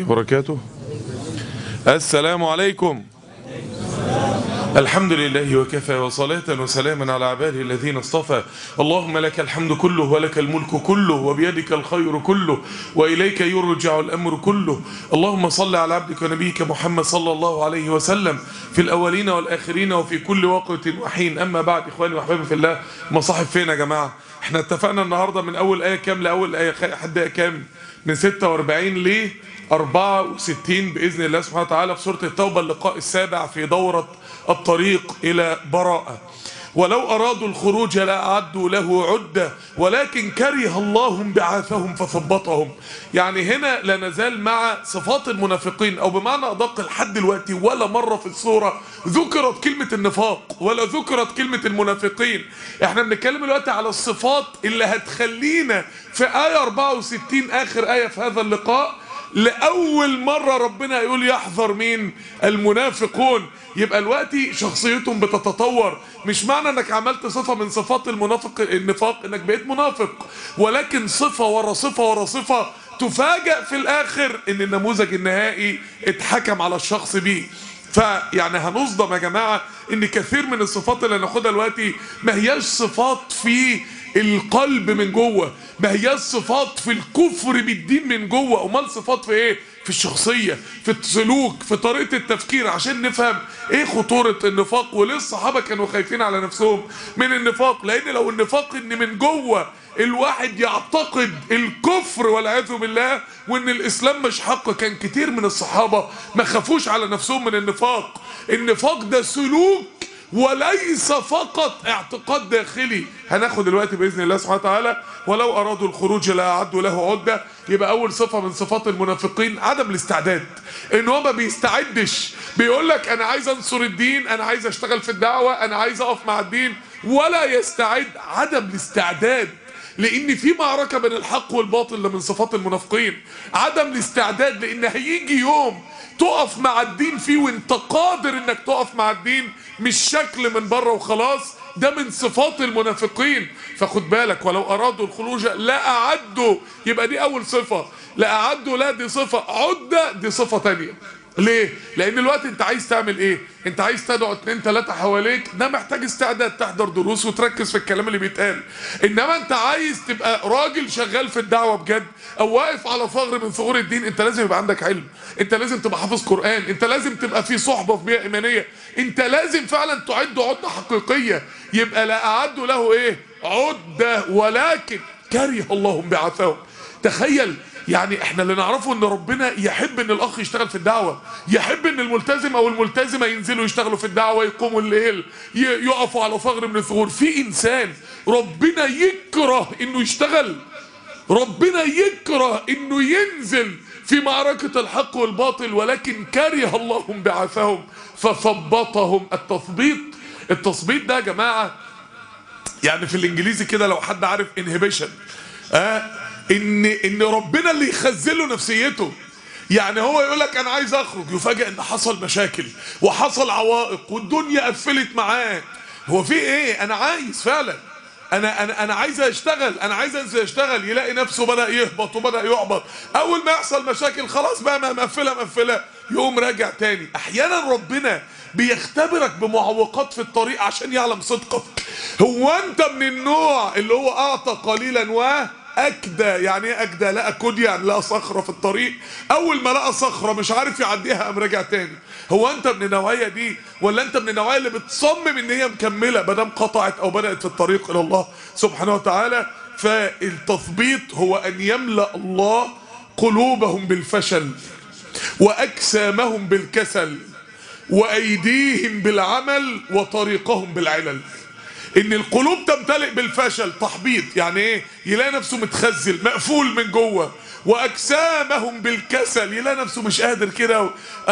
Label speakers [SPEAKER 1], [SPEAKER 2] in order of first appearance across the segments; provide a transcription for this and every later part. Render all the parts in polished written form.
[SPEAKER 1] وبركاته. السلام عليكم. الحمد لله وكفى، وصلاة وسلاما على عباده الذين اصطفى. اللهم لك الحمد كله ولك الملك كله وبيدك الخير كله وإليك يرجع الأمر كله. اللهم صل على عبدك ونبيك محمد صلى الله عليه وسلم في الأولين والآخرين وفي كل وقت وحين. أما بعد، إخواني وأحبابي في الله، مصاحب فين يا جماعة؟ احنا اتفقنا النهاردة من أول آية كام لأول آية حد آية كام؟ من 46 ل 64 بإذن الله سبحانه وتعالى في سورة التوبة، اللقاء السابع في دورة الطريق إلى براءة. ولو أرادوا الخروج لأعدوا له عدة ولكن كره الله بعاثهم فثبطهم. يعني هنا لا نزال مع صفات المنافقين، أو بمعنى أدق لحد دلوقتي ولا مرة في السورة ذكرت كلمة النفاق ولا ذكرت كلمة المنافقين. احنا بنتكلم دلوقتي على الصفات اللي هتخلينا في آية 64 آخر آية في هذا اللقاء لأول مرة ربنا يقول يحذر مين؟ المنافقون. يبقى دلوقتي شخصيتهم بتتطور. مش معنى انك عملت صفة من صفات النفاق انك بقيت منافق، ولكن صفة ورا صفة ورا صفة تفاجأ في الاخر ان النموذج النهائي اتحكم على الشخص بيه. فيعني هنصدم يا جماعة ان كثير من الصفات اللي هناخدها دلوقتي ما هياش صفات في القلب من جوه، ما هياش صفات في الكفر بالدين من جوه، امال صفات في ايه؟ في الشخصية، في السلوك، في طريقة التفكير، عشان نفهم ايه خطورة النفاق وليه الصحابة كانوا خايفين على نفسهم من النفاق. لان لو النفاق ان من جوه الواحد يعتقد الكفر والعياذ بالله وان الاسلام مش حق، كان كتير من الصحابة ما خافوش على نفسهم من النفاق. النفاق ده سلوك وليس فقط اعتقاد داخلي. هناخد دلوقتي باذن الله سبحانه وتعالى ولو ارادوا الخروج لاعدوا له عده. يبقى اول صفه من صفات المنافقين عدم الاستعداد، ان هو ما بيستعدش. بيقول لك انا عايز انصر الدين، انا عايز اشتغل في الدعوه، انا عايز اقف مع الدين، ولا يستعد. عدم الاستعداد، لان في معركه بين الحق والباطل، ده من صفات المنافقين. عدم الاستعداد لان هيجي يوم تقف مع الدين فيه وانت قادر انك تقف مع الدين، مش شكل من بره وخلاص. ده من صفات المنافقين. فخد بالك، ولو ارادوا الخروج لا اعدوا، يبقى دي اول صفة. لا اعدوا، لا دي صفة، عدة دي صفة تانية. ليه؟ لان دلوقتي انت عايز تعمل ايه؟ انت عايز تدعو 2 3 حواليك، ده محتاج استعداد، تحضر دروس وتركز في الكلام اللي بيتقال. انما انت عايز تبقى راجل شغال في الدعوة بجد، او واقف على ثغر من ثغور الدين، انت لازم يبقى عندك علم، انت لازم تبقى حافظ قرآن، انت لازم تبقى في صحبة في بيئة ايمانية، انت لازم فعلا تعد عدة حقيقية. يبقى لا اعدوا له ايه؟ عدة ولكن كره الله بعثهم. تخيل، يعني احنا اللي نعرفه ان ربنا يحب ان الاخ يشتغل في الدعوة، يحب ان الملتزم او الملتزمة ينزلوا يشتغلوا في الدعوة، يقوموا الليل، يقفوا على ثغر من الثغور. في انسان ربنا يكره انه يشتغل، ربنا يكره انه ينزل في معركة الحق والباطل، ولكن كره الله بعثهم فثبطهم. التثبيط ده يا جماعة يعني في الانجليزي كده، لو حد عارف انهبيشن، ان ربنا اللي يخزله نفسيته. يعني هو يقول لك انا عايز اخرج، يفاجئ ان حصل مشاكل وحصل عوائق والدنيا قفلت معاه. هو في ايه؟ انا عايز فعلا، انا عايز اشتغل، انا عايز انزل اشتغل، يلاقي نفسه بدأ يهبط وبدأ يعبط. اول ما يحصل مشاكل خلاص بقى مقفله، يقوم راجع تاني. احيانا ربنا بيختبرك بمعوقات في الطريق عشان يعلم صدقك. هو انت من النوع اللي هو اعطى قليلا واكدى؟ يعني ايه اكدى؟ لقى كود، يعني لقى صخره في الطريق، اول ما لقى صخره مش عارف يعديها قام راجع تاني. هو انت من النوعيه دي، ولا انت من النوعيه اللي بتصمم ان هي مكمله ما دام قطعت او بدات في الطريق الى الله سبحانه وتعالى؟ فالتثبيط هو ان يملا الله قلوبهم بالفشل واجسامهم بالكسل وايديهم بالعمل وطريقهم بالعلل. ان القلوب تمتلئ بالفشل، تحبيط، يعني ايه؟ يلاقي نفسه متخزل مقفول من جوه. واجسامهم بالكسل، يلاقي نفسه مش قادر كده.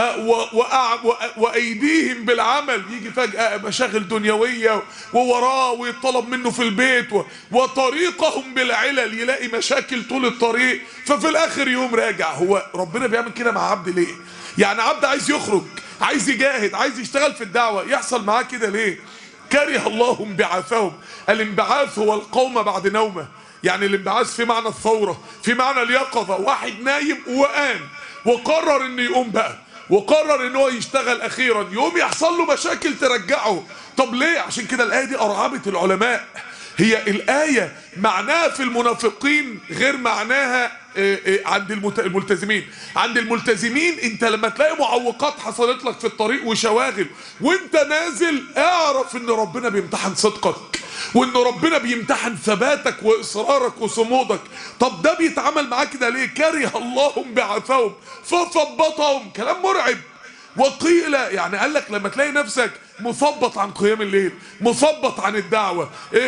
[SPEAKER 1] وايديهم بالعمل، يجي فجأة مشاغل دنيوية ووراه ويطلب منه في البيت. وطريقهم بالعلل، يلاقي مشاكل طول الطريق، ففي الاخر يوم راجع. هو ربنا بيعمل كده مع عبد ليه؟ يعني عبد عايز يخرج، عايز يجاهد، عايز يشتغل في الدعوة، يحصل معاه كده ليه؟ كره الله انبعاثهم. الانبعاث هو القوم بعد نومه. يعني الانبعاث في معنى الثورة، في معنى اليقظة، واحد نايم وقام، وقرر انه يقوم بقى، وقرر ان هو يشتغل اخيرا، يقوم يحصل له مشاكل ترجعه. طب ليه؟ عشان كده الايه دي ارعبت العلماء. هي الايه معناها في المنافقين غير معناها عند الملتزمين. عند الملتزمين انت لما تلاقي معوقات حصلت لك في الطريق وشواغل وانت نازل، اعرف ان ربنا بيمتحن صدقك، وان ربنا بيمتحن ثباتك واصرارك وصمودك. طب ده بيتعامل معاك كده ليه؟ كره الله بعثهم فثبطهم. كلام مرعب. وقيل يعني قال لك لما تلاقي نفسك مثبط عن قيام الليل، مثبط عن الدعوة،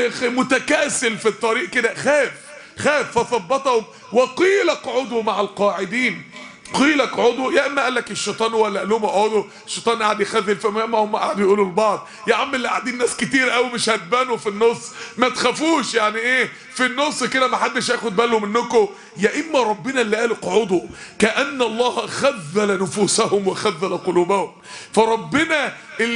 [SPEAKER 1] متكاسل في الطريق كده، خاف فثبطهم. وقيل اقعدوا مع القاعدين. قيل اقعدوا، يا اما قال لك الشيطان هو اللي قال لهم اقعدوا، الشيطان قاعد يخذل فيهم، يا اما هم قعدوا يقولوا لبعض يا عم اللي قاعدين ناس كتير قوي مش هتبانوا في النص، ما تخافوش يعني ايه في النص كده ما حدش هياخد باله منكم. يا اما ربنا اللي قال اقعدوا، كأن الله خذل نفوسهم وخذل قلوبهم. فربنا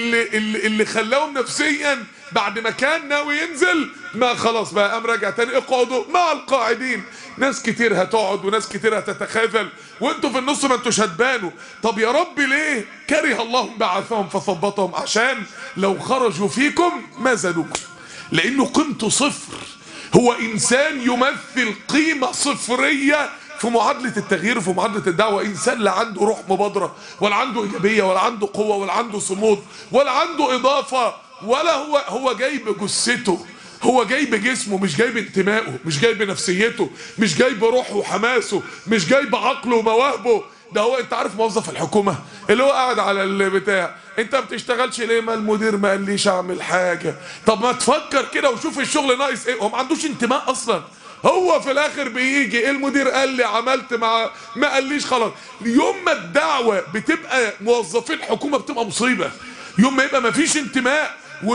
[SPEAKER 1] اللي خلاهم نفسيا بعد ما كان ناوي ينزل، ما خلاص بقى قام راجع تاني، اقعدوا مع القاعدين. ناس كتير هتقعد وناس كتير هتتخاذل وانتوا في النص ما انتوش هتبانوا. طب يا رب ليه؟ كره الله بعثهم فثبطهم، عشان لو خرجوا فيكم ما زادوكم، لانه قيمته صفر. هو انسان يمثل قيمة صفرية في معادلة التغيير وفي معادلة الدعوة. انسان لا عنده روح مبادرة ولا عنده ايجابية ولا عنده قوة ولا عنده صمود ولا عنده اضافة، ولا هو جايب جثته، هو جايب جسمه، مش جايب انتمائه، مش جايب نفسيته، مش جايب روحه وحماسه، مش جايب عقله ومواهبه. ده هو انت عارف موظف الحكومة اللي هو قاعد على البتاع، انت ما بتشتغلش ليه؟ ما المدير ما قاليش اعمل حاجة. طب ما تفكر كده وشوف الشغل ناقص ايه. هو ما عندوش انتماء اصلا، هو في الاخر بيجي ايه المدير قال لي عملت، ما قاليش خلاص. يوم ما الدعوة بتبقى موظفين حكومة بتبقى مصيبة. يوم ما يبقى ما فيش انتماء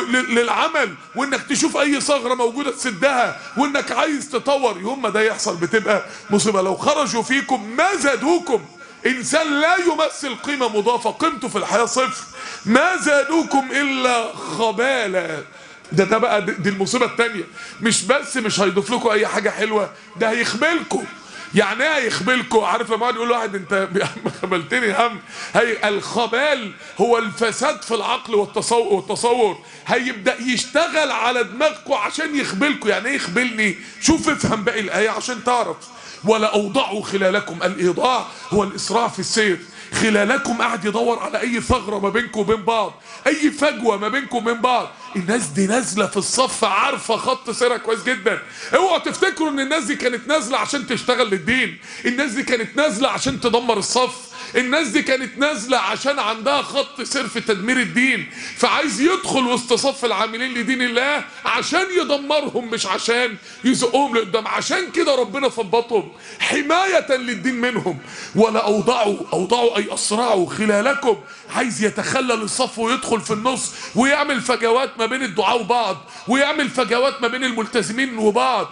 [SPEAKER 1] للعمل، وانك تشوف اي ثغرة موجودة تسدها، وانك عايز تطور، يوم ما ده يحصل بتبقى مصيبة. لو خرجوا فيكم ما زادوكم. انسان لا يمثل قيمة مضافة، قيمته في الحياة صفر، ما زادوكم الا خبالا. ده بقى دي المصيبة التانية. مش بس مش هيضيف لكم اي حاجة حلوة، ده هيخبلكم. يعني ايه هيخبلكم؟ عارف لما يقول واحد انت خبلتني هم، هي الخبال هو الفساد في العقل والتصور. هيبدأ يشتغل على دماغكم عشان يخبلكم. يعني ايه يخبلني؟ شوف افهم باقي الآية عشان تعرف. ولا أوضعوا خلالكم، الإيضاع هو الإسراع في السير. خلالكم قاعد يدور على أي ثغرة ما بينكم وبين بعض، أي فجوة ما بينكم وبين بعض. الناس دي نازلة في الصف عارفة خط سيرها كويس جدا. اوعوا تفتكروا ان الناس دي كانت نازلة عشان تشتغل للدين، الناس دي كانت نازلة عشان تدمر الصف، الناس دي كانت نازلة عشان عندها خط سير في تدمير الدين، فعايز يدخل وسط صف العاملين لدين الله عشان يدمرهم مش عشان يزقهم لقدام. عشان كده ربنا ثبطهم حماية للدين منهم. ولا أوضعوا أي أسرعوا خلالكم، عايز يتخلل الصف ويدخل في النص ويعمل فجوات ما بين الدعاء وبعض، ويعمل فجوات ما بين الملتزمين وبعض.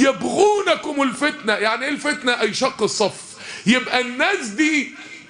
[SPEAKER 1] يبغونكم الفتنة. يعني ايه الفتنة؟ أي شق الصف. يبقى الناس دي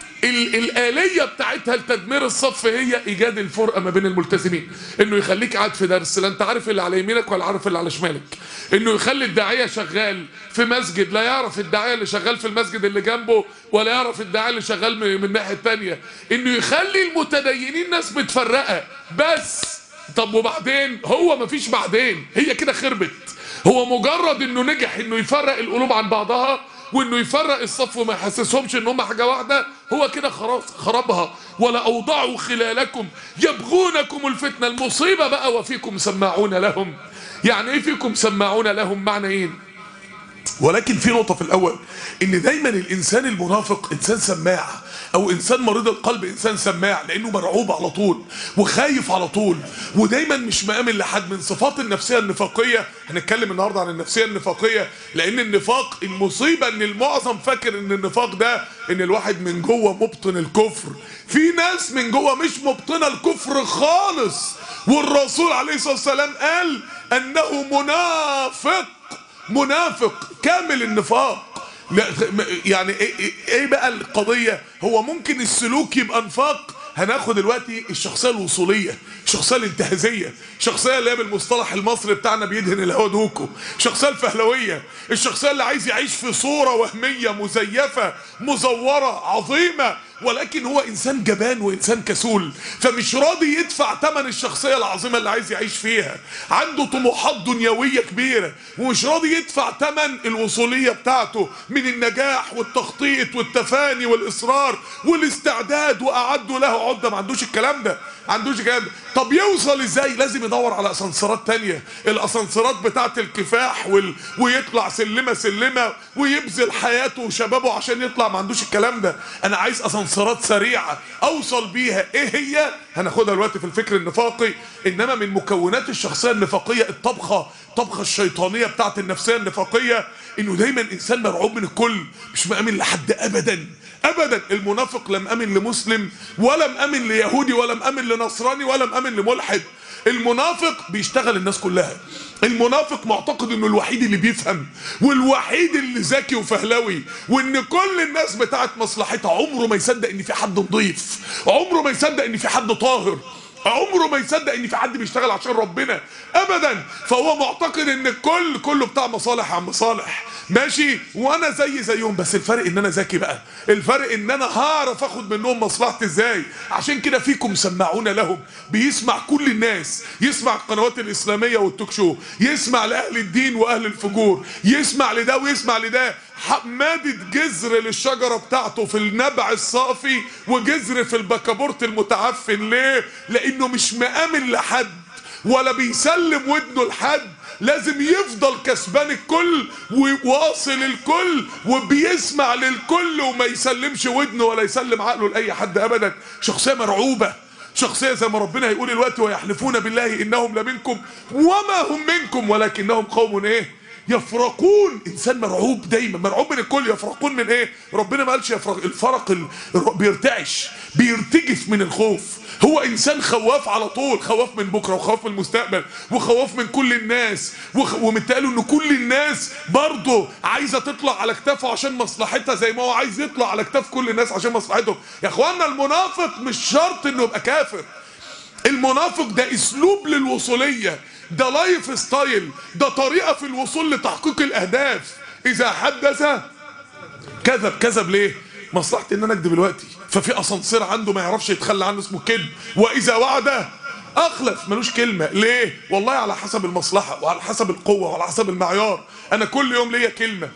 [SPEAKER 1] الآلية بتاعتها لتدمير الصف هي إيجاد الفرقة ما بين الملتزمين. إنه يخليك قاعد في درس لا أنت عارف اللي على يمينك ولا عارف اللي على شمالك. إنه يخلي الداعية شغال في مسجد لا يعرف الداعية اللي شغال في المسجد اللي جنبه ولا يعرف الداعية اللي شغال من الناحية التانية. إنه يخلي المتدينين ناس متفرقة بس. طب وبعدين؟ هو مفيش بعدين، هي كده خربت. هو مجرد إنه نجح إنه يفرق القلوب عن بعضها وانه يفرق الصف وما يحسسهمش ان هم حاجه واحده، هو كده خلاص خربها. ولا اوضعوا خلالكم يبغونكم الفتنه. المصيبه بقى وفيكم سماعون لهم. يعني ايه فيكم سماعون لهم؟ معنى ايه؟ ولكن في نقطه في الاول، ان دايما الانسان المنافق انسان سماع، او انسان مريض القلب انسان سماع، لانه مرعوب على طول وخايف على طول ودايما مش مآمن لحد. من صفات النفسيه النفاقيه، هنتكلم النهارده عن النفسيه النفاقيه، لان النفاق المصيبه ان المعظم فاكر ان النفاق ده ان الواحد من جوه مبطن الكفر. في ناس من جوه مش مبطنه الكفر خالص، والرسول عليه الصلاه والسلام قال انه منافق كامل النفاق. يعني ايه بقى القضية؟ هو ممكن السلوك يبقى نفاق هناخد دلوقتي الشخصيه الوصوليه، الشخصيه الانتهازيه، الشخصيه اللي هي بالمصطلح المصري بتاعنا بيدهن الهوا دوكو، الشخصيه الفهلويه، الشخصيه اللي عايز يعيش في صوره وهميه مزيفه مزوره عظيمه، ولكن هو انسان جبان وانسان كسول، فمش راضي يدفع ثمن الشخصيه العظيمه اللي عايز يعيش فيها، عنده طموحات دنيويه كبيره ومش راضي يدفع ثمن الوصوليه بتاعته من النجاح والتخطيط والتفاني والاصرار والاستعداد، واعدوا له عده. ما عندوش الكلام ده، ما عندوش الكلام ده. طب يوصل ازاي؟ لازم يدور على اسانسيرات تانية، الاسانسيرات بتاعت الكفاح ويطلع سلمه سلمه ويبذل حياته وشبابه عشان يطلع. ما عندوش الكلام ده. انا عايز اسانسيرات سريعه اوصل بيها. ايه هي؟ هناخدها دلوقتي في الفكر النفاقي. انما من مكونات الشخصيه النفاقيه الطبخه الشيطانيه بتاعت النفسيه النفاقيه انه دايما انسان مرعوب من الكل، مش مأمن لحد ابدا ابدا. المنافق لا مأمن لمسلم ولا مأمن ليهودي ولا مأمن لنصراني ولا مأمن لملحد. المنافق بيشتغل الناس كلها. المنافق معتقد انه الوحيد اللي بيفهم والوحيد اللي ذكي وفهلوي، وان كل الناس بتاعت مصلحتها. عمره ما يصدق ان في حد نضيف، عمره ما يصدق ان في حد طاهر، عمره ما يصدق ان في حد بيشتغل عشان ربنا ابدا. فهو معتقد ان الكل كله بتاع مصالح عن مصالح، ماشي، وانا زيهم. بس الفرق ان انا ذكي بقى، الفرق ان انا هعرف اخد منهم مصلحتي ازاي. عشان كده فيكم سماعون لهم، بيسمع كل الناس، يسمع القنوات الاسلاميه والتوك شو، يسمع لاهل الدين واهل الفجور، يسمع لده ويسمع لده. مادد جذر للشجره بتاعته في النبع الصافي وجذر في البكابورت المتعفن. ليه؟ لانه مش مآمن لحد ولا بيسلم ودنه لحد. لازم يفضل كسبان الكل وواصل الكل وبيسمع للكل وما يسلمش ودنه ولا يسلم عقله لأي حد ابدا. شخصية مرعوبة، شخصية زي ما ربنا هيقول الوقت: ويحلفون بالله انهم لمنكم وما هم منكم ولكنهم قوم ايه يفرقون. انسان مرعوب، دايما مرعوب من الكل. يفرقون من ايه؟ ربنا ما قالش يفرق. الفرق بيرتعش، بيرتجف من الخوف. هو انسان خواف على طول، خواف من بكره وخواف من المستقبل وخواف من كل الناس، ومتقالوا ان كل الناس برضه عايزه تطلع على كتافه عشان مصلحتها زي ما هو عايز يطلع على كتاف كل الناس عشان مصلحتهم. يا اخوانا المنافق مش شرط انه يبقى كافر. المنافق ده اسلوب للوصوليه، ده لايف ستايل، ده طريقه في الوصول لتحقيق الاهداف. اذا حدث كذب. كذب ليه؟ مصلحتي ان انا اكذب دلوقتي، ففي اسانسير عنده ما يعرفش يتخلى عنه اسمه كذب. واذا وعد اخلف، ملوش كلمه. ليه؟ والله على حسب المصلحه وعلى حسب القوه وعلى حسب المعيار. انا كل يوم ليا كلمه.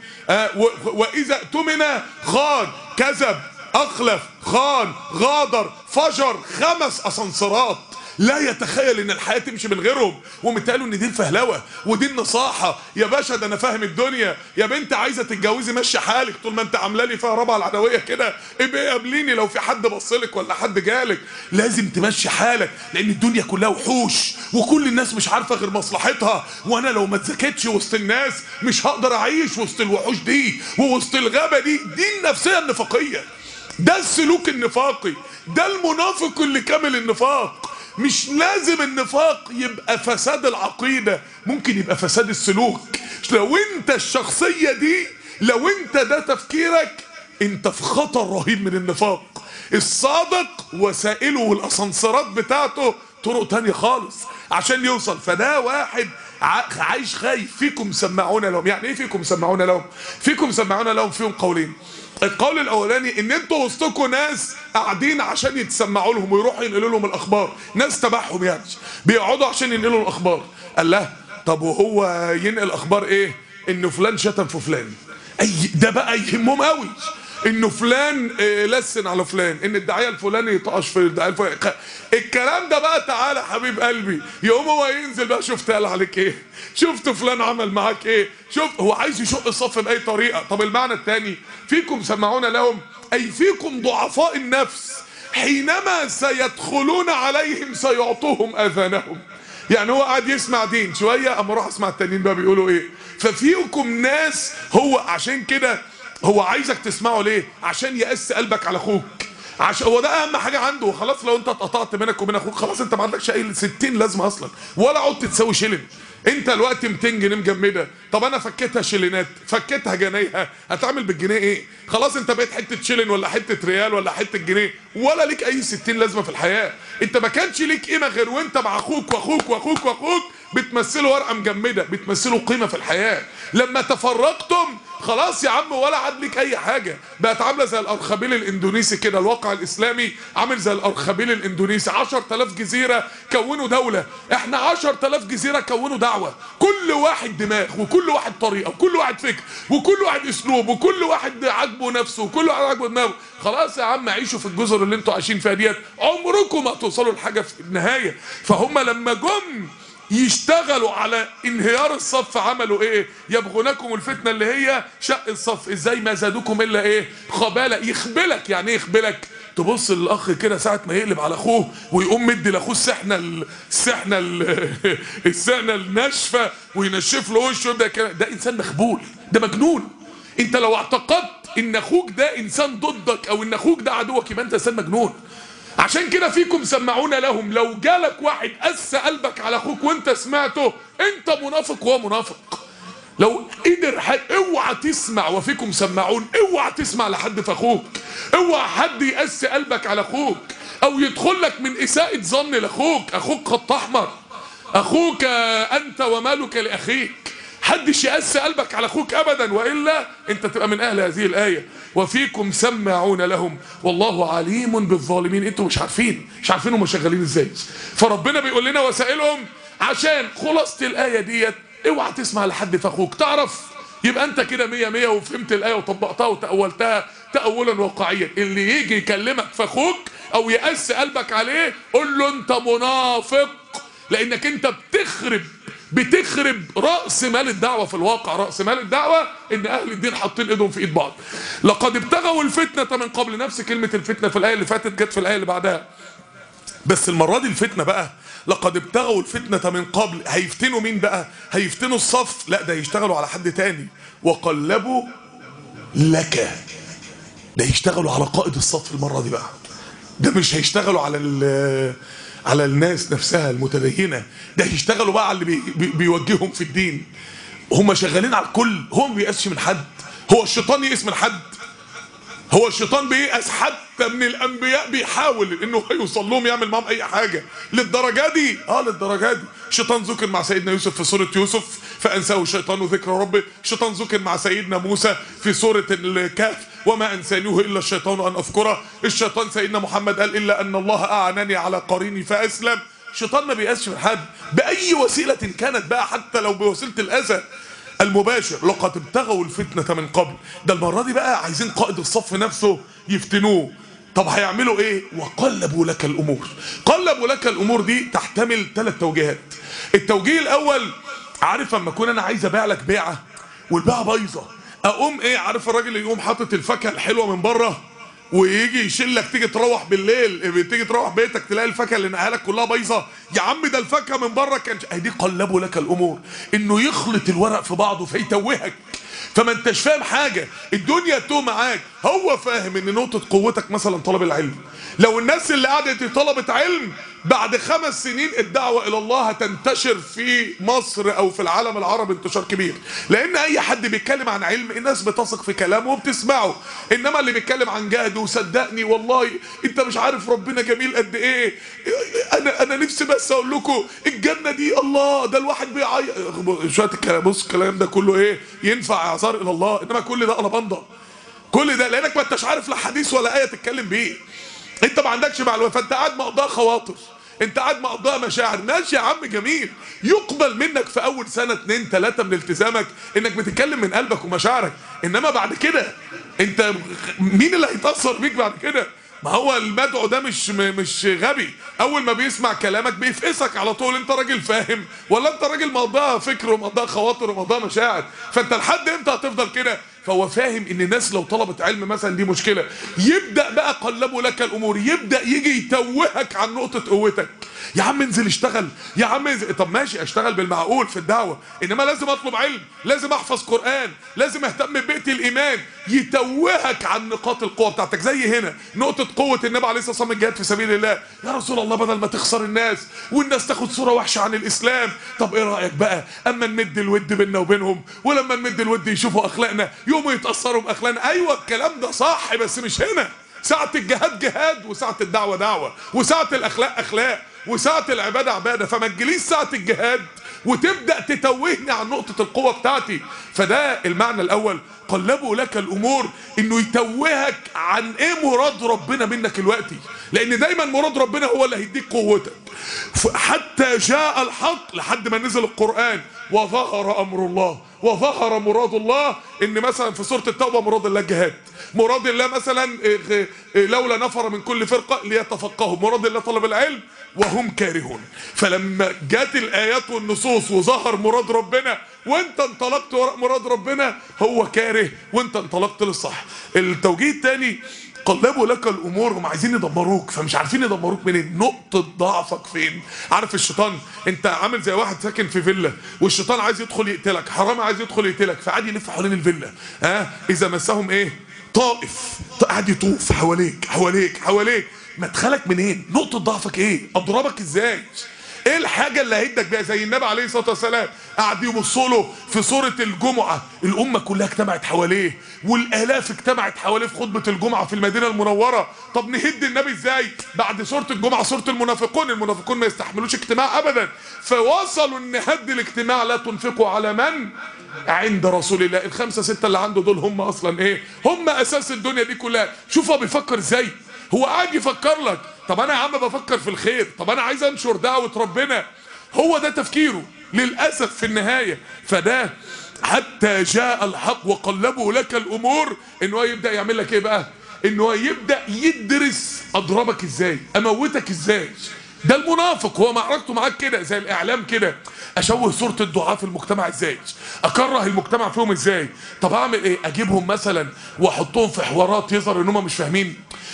[SPEAKER 1] واذا اؤتمن خان، كذب، اخلف، خان، غادر، فجر. 5 اسانسيرات لا يتخيل ان الحياه تمشي من غيرهم، ومتقالوا ان دي الفهلوه ودي النصاحه. يا باشا ده انا فاهم الدنيا. يا بنت عايزه تتجوزي مشي حالك، طول ما انت عامله لي فيها رابعه العدويه كده ابقي قابليني لو في حد بصلك ولا حد جالك. لازم تمشي حالك لان الدنيا كلها وحوش وكل الناس مش عارفه غير مصلحتها، وانا لو ما اتذكتش وسط الناس مش هقدر اعيش وسط الوحوش دي ووسط الغابه دي. دي النفسيه النفاقيه، ده السلوك النفاقي، ده المنافق اللي كامل النفاق. مش لازم النفاق يبقى فساد العقيدة، ممكن يبقى فساد السلوك. لو انت الشخصية دي، لو انت ده تفكيرك، انت في خطر رهيب من النفاق. الصادق وسائله والاسانسيرات بتاعته طرق تانية خالص عشان يوصل. فده واحد عايش خايف. فيكم سمعون لهم. يعني ايه فيكم سمعون لهم؟ فيكم سمعون لهم فيهم قولين. القول الاولاني ان انتوا وسطكم ناس قاعدين عشان يتسمعوا لهم ويروحوا ينقلوا لهم الاخبار، ناس تبعهم يعني بيقعدوا عشان ينقلوا الاخبار. قال له طب وهو ينقل اخبار ايه؟ انه فلان شتم في فلان. ده بقى يهمهم قوي، انه فلان لسن على فلان، ان الداعيه الفلاني يطقش في الداعيه الفلاني. الكلام ده بقى تعالى حبيب قلبي، يقوم هو ينزل بقى: شفت قال عليك ايه؟ شفت فلان عمل معاك ايه؟ شوف، هو عايز يشق الصف باي طريقه. طب المعنى الثاني: فيكم سمعون لهم، اي فيكم ضعفاء النفس حينما سيدخلون عليهم سيعطوهم اذانهم. يعني هو قاعد يسمع دين شويه، اما اروح اسمع التانيين بقى بيقولوا ايه. ففيكم ناس، هو عشان كده هو عايزك تسمعه. ليه؟ عشان يقسي قلبك على اخوك، عشان هو ده اهم حاجه عنده. خلاص لو انت اتقطعت بينك وبين اخوك خلاص انت ما عندكش اي 60 لازمه اصلا، ولا عدت تساوي شيلن. انت الوقت 200 جنيه مجمده، طب انا فكيتها شيلينات، فكيتها جنيه، هتعمل بالجنيه ايه؟ خلاص انت بقيت حته شيلن ولا حته ريال ولا حته جنيه، ولا ليك اي 60 لازمه في الحياه. انت ما كانش ليك قيمه غير وانت مع اخوك واخوك واخوك واخوك بتمثلوا ورقه مجمده، بتمثلوا قيمه في الحياه. لما تفرقتم خلاص يا عم ولا عاد ليك اي حاجه، بقت عامله زي الارخبيل الاندونيسي كده. الواقع الاسلامي عامل زي الارخبيل الاندونيسي، 10000 جزيره كونوا دوله، احنا 10000 جزيره كونوا دعوه، كل واحد دماغ وكل واحد طريقه وكل واحد فكر وكل واحد اسلوب وكل واحد عاجبه نفسه وكل واحد عاجبه دماغه. خلاص يا عم عيشوا في الجزر اللي انتوا عايشين فيها ديت، عمركم ما توصلوا لحاجه في النهايه. فهم لما جم يشتغلوا على انهيار الصف عملوا ايه؟ يبغونكم الفتنه اللي هي شق الصف. ازاي؟ ما زادوكم الا ايه؟ خباله. يخبلك. يعني ايه يخبلك؟ تبص للاخ كده ساعه ما يقلب على اخوه ويقوم مدي لاخوه السحنه الناشفه وينشف له وشه، ده انسان مخبول، ده مجنون. انت لو اعتقدت ان اخوك ده انسان ضدك او ان اخوك ده عدوك يبقى انت انسان مجنون. عشان كده فيكم سمعون لهم، لو جالك واحد قس قلبك على اخوك وانت سمعته انت منافق وهو منافق. لو قدر اوعى تسمع، وفيكم سمعون، اوعى تسمع لحد في اخوك، اوعى حد يقس قلبك على اخوك او يدخل لك من اساءة ظن لاخوك. اخوك خط احمر، اخوك انت ومالك لاخيك، حدش يقس قلبك على اخوك ابدا، والا انت تبقى من اهل هذه الايه. وفيكم سماعون لهم والله عليم بالظالمين. انتوا مش عارفين هم شغالين ازاي. فربنا بيقول لنا وسائلهم عشان خلاصه الايه ديت اوعى تسمع لحد في اخوك. تعرف يبقى انت كده 100 100 وفهمت الايه وطبقتها وتاولتها تاولا واقعيا. اللي يجي يكلمك في اخوك او يقس قلبك عليه قول له انت منافق، لانك انت بتخرب رأس مال الدعوة. في الواقع رأس مال الدعوة ان اهل الدين حاطين ايدهم في ايد بعض. لقد ابتغوا الفتنة من قبل. نفس كلمة الفتنة في الآية اللي فاتت جت في الآية اللي بعدها، بس المرة دي الفتنة بقى لقد ابتغوا الفتنة من قبل. هيفتنوا مين بقى؟ هيفتنوا الصف؟ لا، ده يشتغلوا على حد تاني. وقلبوا لك، ده يشتغلوا على قائد الصف المرة دي بقى. ده مش هيشتغلوا على الناس نفسها المتدينة، ده يشتغلوا بقى على اللي بيوجههم في الدين. هم شغالين على الكل. هو ما بيقاسش من حد. هو الشيطان يقيس من حد؟ هو الشيطان بيقاس حتى من الانبياء، بيحاول انه يوصل لهم يعمل معهم اي حاجه للدرجه دي. للدرجه دي. الشيطان ذكر مع سيدنا يوسف في سوره يوسف فانساه الشيطان ذكر ربه. الشيطان ذكر مع سيدنا موسى في سوره الكهف وما انسانيه الا الشيطان ان اذكره. الشيطان سيدنا محمد قال الا ان الله اعانني على قريني فاسلم. الشيطان ما بيقاسش من حد باي وسيله كانت بقى، حتى لو بوسيله الاذى المباشر. لقد ابتغوا الفتنة من قبل. ده المرة دي بقى عايزين قائد الصف نفسه يفتنوه. طب هيعملوا ايه؟ وقلبوا لك الامور. قلبوا لك الامور دي تحتمل 3 توجيهات. التوجيه الاول، عارف اما اكون انا عايز ابيع لك بيعه والبيعه بايظه، اقوم ايه؟ عارف الراجل اللي يقوم حاطط الفاكهه الحلوه من بره ويجي يشيلك، تيجي تروح بالليل، تيجي تروح بيتك تلاقي الفاكهه اللي نقلها لك كلها بايظه. يا عم ده الفاكهه من بره كان دي قلبوا لك الامور، انه يخلط الورق في بعضه فيتوهك فما انتش فاهم حاجه. الدنيا تتوه معاك. هو فاهم ان نقطه قوتك مثلا طلب العلم. لو الناس اللي قعدت طلبت علم بعد 5 سنين الدعوه الى الله هتنتشر في مصر او في العالم العربي انتشار كبير، لان اي حد بيتكلم عن علم الناس بتثق في كلامه وبتسمعه. انما اللي بيتكلم عن جهد وصدقني والله انت مش عارف ربنا جميل قد ايه، انا نفسي بس اقول لكم الجنه دي الله، ده الواحد بيعيط شويه الكلام. بص الكلام ده كله ايه؟ ينفع اعذار الى الله، انما كل ده قلبنده. كل ده لانك ما انتش عارف لا حديث ولا ايه تتكلم بيه. انت ما عندكش معلومات، فانت قاعد مقضاها خواطر، انت قاعد مقضاها مشاعر. ماشي يا عم جميل، يقبل منك في اول سنه 2 3 من التزامك انك بتتكلم من قلبك ومشاعرك، انما بعد كده انت مين اللي هيتاثر بيك بعد كده؟ ما هو المدعو ده مش غبي. اول ما بيسمع كلامك بيفقسك على طول. انت راجل فاهم ولا انت راجل مقضاها فكر ومقضاها خواطر ومقضاها مشاعر؟ فانت لحد امتى هتفضل كده؟ فهو فاهم ان الناس لو طلبت علم مثلا دي مشكله. يبدا بقى قلبوا لك الامور، يبدا يجي يتوهك عن نقطه قوتك، يا عم انزل اشتغل، يا عم انزل. طب ماشي اشتغل بالمعقول في الدعوه، انما لازم اطلب علم، لازم احفظ قران، لازم اهتم ببيئه الايمان. يتوهك عن نقاط القوه بتاعتك. زي هنا نقطه قوه النبي عليه الصلاه والسلام الجهاد في سبيل الله. يا رسول الله بدل ما تخسر الناس والناس تاخد صوره وحشه عن الاسلام، طب ايه رايك بقى اما نمد الود بيننا وبينهم، ولما نمد الود يشوفوا اخلاقنا يقوموا يتاثروا باخلاقنا. ايوه الكلام ده صح، بس مش هنا. ساعة الجهاد جهاد، وساعة الدعوة دعوة، وساعة الأخلاق أخلاق، وساعة العبادة عبادة. فما تجيليش ساعة الجهاد وتبدأ تتوهني عن نقطة القوة بتاعتي. فده المعنى الأول. قلبوا لك الأمور، إنه يتوهك عن إيه مراد ربنا منك دلوقتي، لأن دايما مراد ربنا هو اللي هيديك قوتك. حتى جاء الحق، لحد ما نزل القرآن وظهر أمر الله وظهر مراد الله. إن مثلا في سورة التوبة مراد الله الجهاد، مراد الله مثلا لولا نفر من كل فرقة ليتفقهوا، مراد الله طلب العلم وهم كارهون. فلما جات الآيات والنصوص وظهر مراد ربنا وانت انطلقت وراء مراد ربنا، هو كاره وانت انطلقت للصح. التوجيه الثاني قلبوا لك الامور، هم عايزين يدمروك فمش عارفين يدمروك منين. نقطه ضعفك فين؟ عارف الشيطان، انت عامل زي واحد ساكن في فيلا والشيطان عايز يدخل يقتلك، حرامي عايز يدخل يقتلك، فقعد يلف حوالين الفيلا. اذا مسهم ايه؟ طائف، قاعد يطوف حواليك حواليك حواليك. مدخلك منين؟ نقطه ضعفك ايه؟ اضربك ازاي؟ ايه الحاجه اللي هيدك بيها؟ زي النبي عليه الصلاه والسلام قعد يبصوا له في سوره الجمعه، الامه كلها اجتمعت حواليه والالاف اجتمعت حواليه في خطبه الجمعه في المدينه المنوره. طب نهد النبي ازاي؟ بعد سوره الجمعه سوره المنافقون، المنافقون ما يستحملوش اجتماع ابدا، فوصلوا ان هد الاجتماع لا تنفقوا على من عند رسول الله. الخمسه سته اللي عنده دول هم اصلا ايه؟ هم اساس الدنيا دي كلها. شوف هو بيفكر ازاي، هو قاعد يفكر لك طب انا يا عم بفكر في الخير، طب انا عايز انشر دعوة ربنا. هو ده تفكيره للأسف في النهاية. فده حتى جاء الحق وقلبوا لك الأمور، إنه هو يبدأ يعمل لك إيه بقى؟ إنه هو يبدأ يدرس أضربك إزاي، أموتك إزاي. ده المنافق، هو معركته معاك كده زي الإعلام كده. أشوه صورة الدعاة في المجتمع إزاي، أكره المجتمع فيهم إزاي. طب أعمل إيه؟ أجيبهم مثلا وأحطهم في حوارات يظهر إن هم مش فاهمين،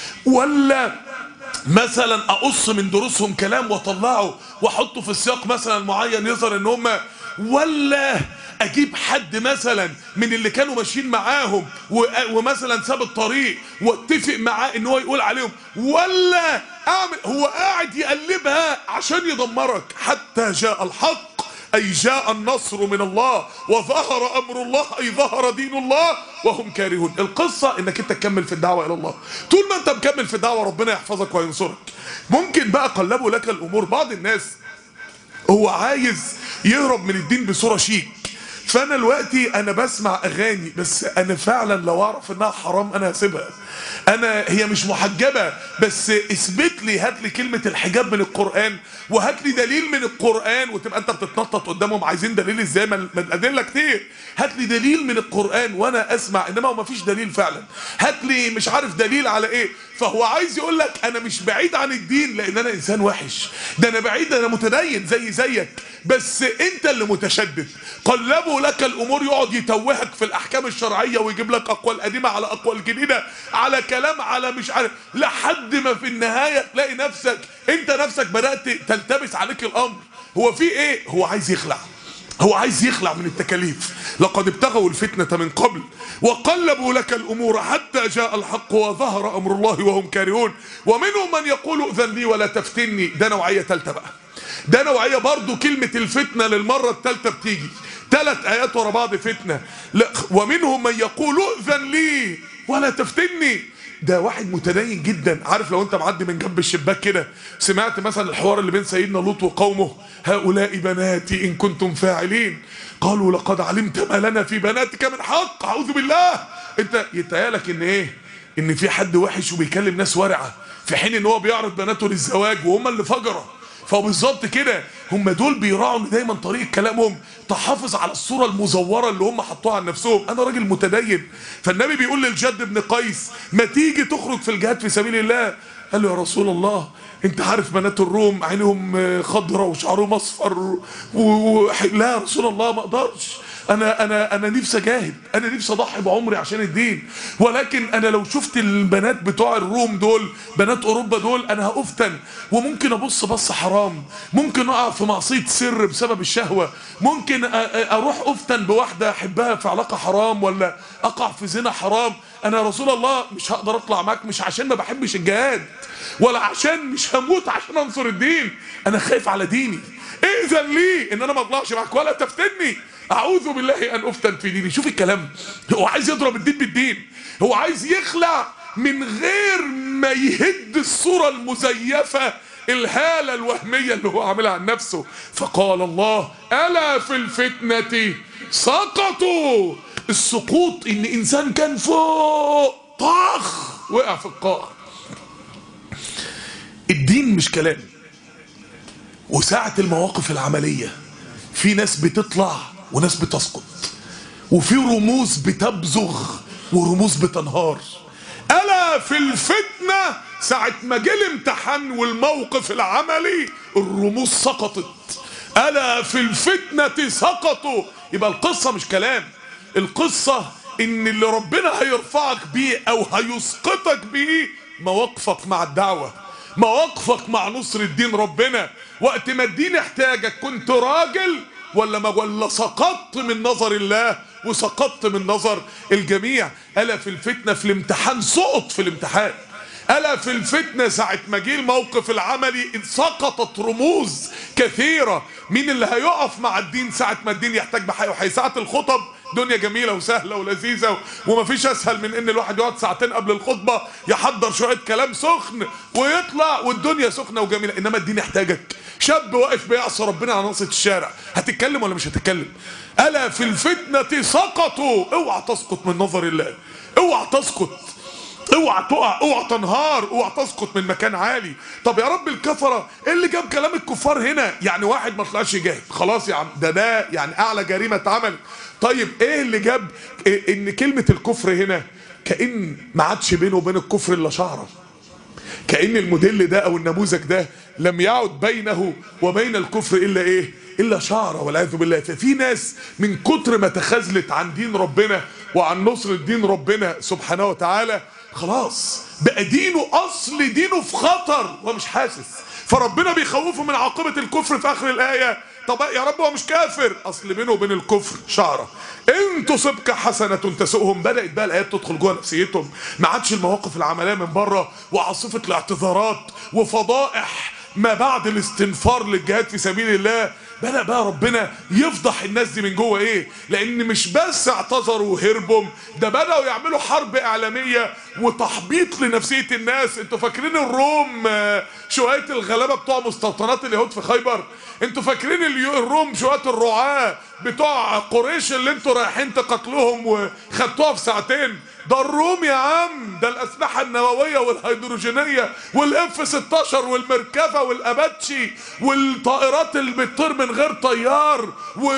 [SPEAKER 1] ولا مثلا اقص من دروسهم كلام واطلعه واحطه في سياق مثلا معين يظهر ان هم، ولا اجيب حد مثلا من اللي كانوا ماشيين معاهم ومثلا ساب الطريق واتفق معاه ان هو يقول عليهم، ولا اعمل. هو قاعد يقلبها عشان يدمرك. حتى جاء الحق أي جاء النصر من الله وظهر أمر الله أي ظهر دين الله وهم كارهون. القصة إنك أنت تكمل في الدعوة إلى الله. طول ما أنت مكمل في الدعوة ربنا يحفظك وينصرك. ممكن بقى قلبوا لك الأمور. بعض الناس هو عايز يهرب من الدين بصورة شيك. فأنا دلوقتي أنا بسمع أغاني، بس أنا فعلا لو أعرف إنها حرام أنا هسيبها. هي مش محجبة، بس اثبت لي، هات لي كلمة الحجاب من القرآن وهات لي دليل من القرآن. وتبقى انت بتتنطط قدامهم عايزين دليل ازاي؟ ما الأدلة كتير. هات لي دليل من القرآن وانا اسمع، انما هو ما فيش دليل فعلا. هات لي مش عارف دليل على ايه. فهو عايز يقول لك انا مش بعيد عن الدين لان انا انسان وحش، ده انا بعيد، انا متدين زيك، بس انت اللي متشدد. قلبوا لك الامور، يقعد يتوهك في الاحكام الشرعيه ويجيب لك اقوال قديمه على اقوال جديده على كلام على مش عارف، لحد ما في النهايه تلاقي نفسك انت نفسك بدات تلتبس عليك الامر. هو في ايه؟ هو عايز يخلع، هو عايز يخلع من التكاليف. لقد ابتغوا الفتنة من قبل وقلبوا لك الأمور حتى جاء الحق وظهر أمر الله وهم كارهون. ومنهم من يقول ائذن لي ولا تفتني. ده نوعية ثالثة بقى، ده نوعية برضو. كلمة الفتنة للمرة الثالثة بتيجي 3 آيات ورا بعض فتنة. ومنهم من يقول ائذن لي ولا تفتني. ده واحد متدين جدا. عارف لو انت معدي من جنب الشباك كده سمعت مثلا الحوار اللي بين سيدنا لوط وقومه، هؤلاء بناتي ان كنتم فاعلين قالوا لقد علمت ما لنا في بناتك من حق. اعوذ بالله. انت يتهيألك ان ايه؟ ان في حد وحش وبيكلم ناس ورعه في حين ان هو بيعرض بناته للزواج وهم اللي فجروا. فبالظبط كده هم دول بيراعوا ان دايما طريقه كلامهم تحافظ على الصوره المزوره اللي هم حطوها عن نفسهم. انا راجل متدين. فالنبي بيقول للجد بن قيس ما تيجي تخرج في الجهاد في سبيل الله. قال له يا رسول الله انت عارف بنات الروم عينهم خضراء وشعرهم اصفر لا يا رسول الله ما اقدرش. انا نفسي اجاهد، انا نفسي اضحي بعمري عشان الدين، ولكن انا لو شفت البنات بتوع الروم دول، بنات اوروبا دول، انا هافتن وممكن ابص بص حرام، ممكن اقع في معصيه سر بسبب الشهوه، ممكن اروح افتن بواحده احبها في علاقه حرام، ولا اقع في زنا حرام. انا يا رسول الله مش هقدر اطلع معاك، مش عشان ما بحبش الجهاد، ولا عشان مش هموت عشان انصر الدين، انا خايف على ديني. ائذن لي ان انا ما اطلعش معاك ولا تفتني، اعوذ بالله ان افتن في ديني. شوف الكلام، هو عايز يضرب الدين بالدين، هو عايز يخلع من غير ما يهد الصورة المزيفة الهالة الوهمية اللي هو عاملها عن نفسه. فقال الله: ألا في الفتنة سقطوا. السقوط ان انسان كان فوق طخ وقع في القاع. الدين مش كلام. وساعة المواقف العملية في ناس بتطلع وناس بتسقط، وفي رموز بتبزغ ورموز بتنهار. ألا في الفتنة، ساعة ما جه الامتحان والموقف العملي الرموز سقطت. ألا في الفتنة سقطوا. يبقى القصة مش كلام، القصة ان اللي ربنا هيرفعك بيه او هيسقطك بيه مواقفك مع الدعوة، مواقفك مع نصر الدين ربنا. وقت ما الدين احتاجك كنت راجل ولا سقطت من نظر الله وسقطت من نظر الجميع. ألا في الفتنة، في الامتحان سقط في الامتحان. ألا في الفتنة ساعة ما جه الموقف العملي سقطت رموز كثيرة. مين اللي هيقف مع الدين ساعة ما الدين يحتاج بحي وحي؟ ساعة الخطب دنيا جميلة وسهلة ولذيذة، ومفيش أسهل من إن الواحد يقعد ساعتين قبل الخطبة يحضر شوية كلام سخن ويطلع والدنيا سخنة وجميلة. إنما الدين يحتاجك شاب واقف بيعصى ربنا على ناصية الشارع، هتتكلم ولا مش هتتكلم؟ ألا في الفتنة سقطوا. اوعى تسقط من نظر الله، اوعى تسقط، اوعى تقع، اوعى تنهار، اوعى تسقط من مكان عالي. طب يا رب الكفره ايه اللي جاب كلام الكفار هنا؟ يعني واحد ما طلعش يجاهد خلاص يا عم، ده يعني اعلى جريمه اتعملت. طيب ايه اللي جاب ان كلمه الكفر هنا كأن ما عادش بينه وبين الكفر الا شعره، كأن الموديل ده او النموذج ده لم يعد بينه وبين الكفر الا ايه؟ الا شعره والعياذ بالله. ففي ناس من كتر ما تخاذلت عن دين ربنا وعن نصر الدين ربنا سبحانه وتعالى خلاص بقى دينه، اصل دينه في خطر ومش حاسس. فربنا بيخوفه من عاقبة الكفر في اخر الاية. طب يا رب هو مش كافر، اصل بينه وبين الكفر شعرة. ان تصبك حسنة تسؤهم. بدأت بقى الايات تدخل جوه نفسيتهم، ما عادش المواقف العملية من بره وعاصفة الاعتذارات وفضائح ما بعد الاستنفار للجهاد في سبيل الله. بدأ بقى ربنا يفضح الناس دي من جوه ايه؟ لان مش بس اعتذروا وهربوا، ده بدأوا يعملوا حرب اعلامية وتحبيط لنفسية الناس. انتوا فاكرين الروم شوية الغلابة بتوع مستوطنات اليهود في خيبر؟ انتوا فاكرين الروم شوية الرعاة بتوع قريش اللي انتوا رايحين تقتلوهم وخدتوها في ساعتين؟ ده الروم يا عم، ده الاسلحه النوويه والهيدروجينيه والاف 16 والمركبه والاباتشي والطائرات اللي بتطير من غير طيار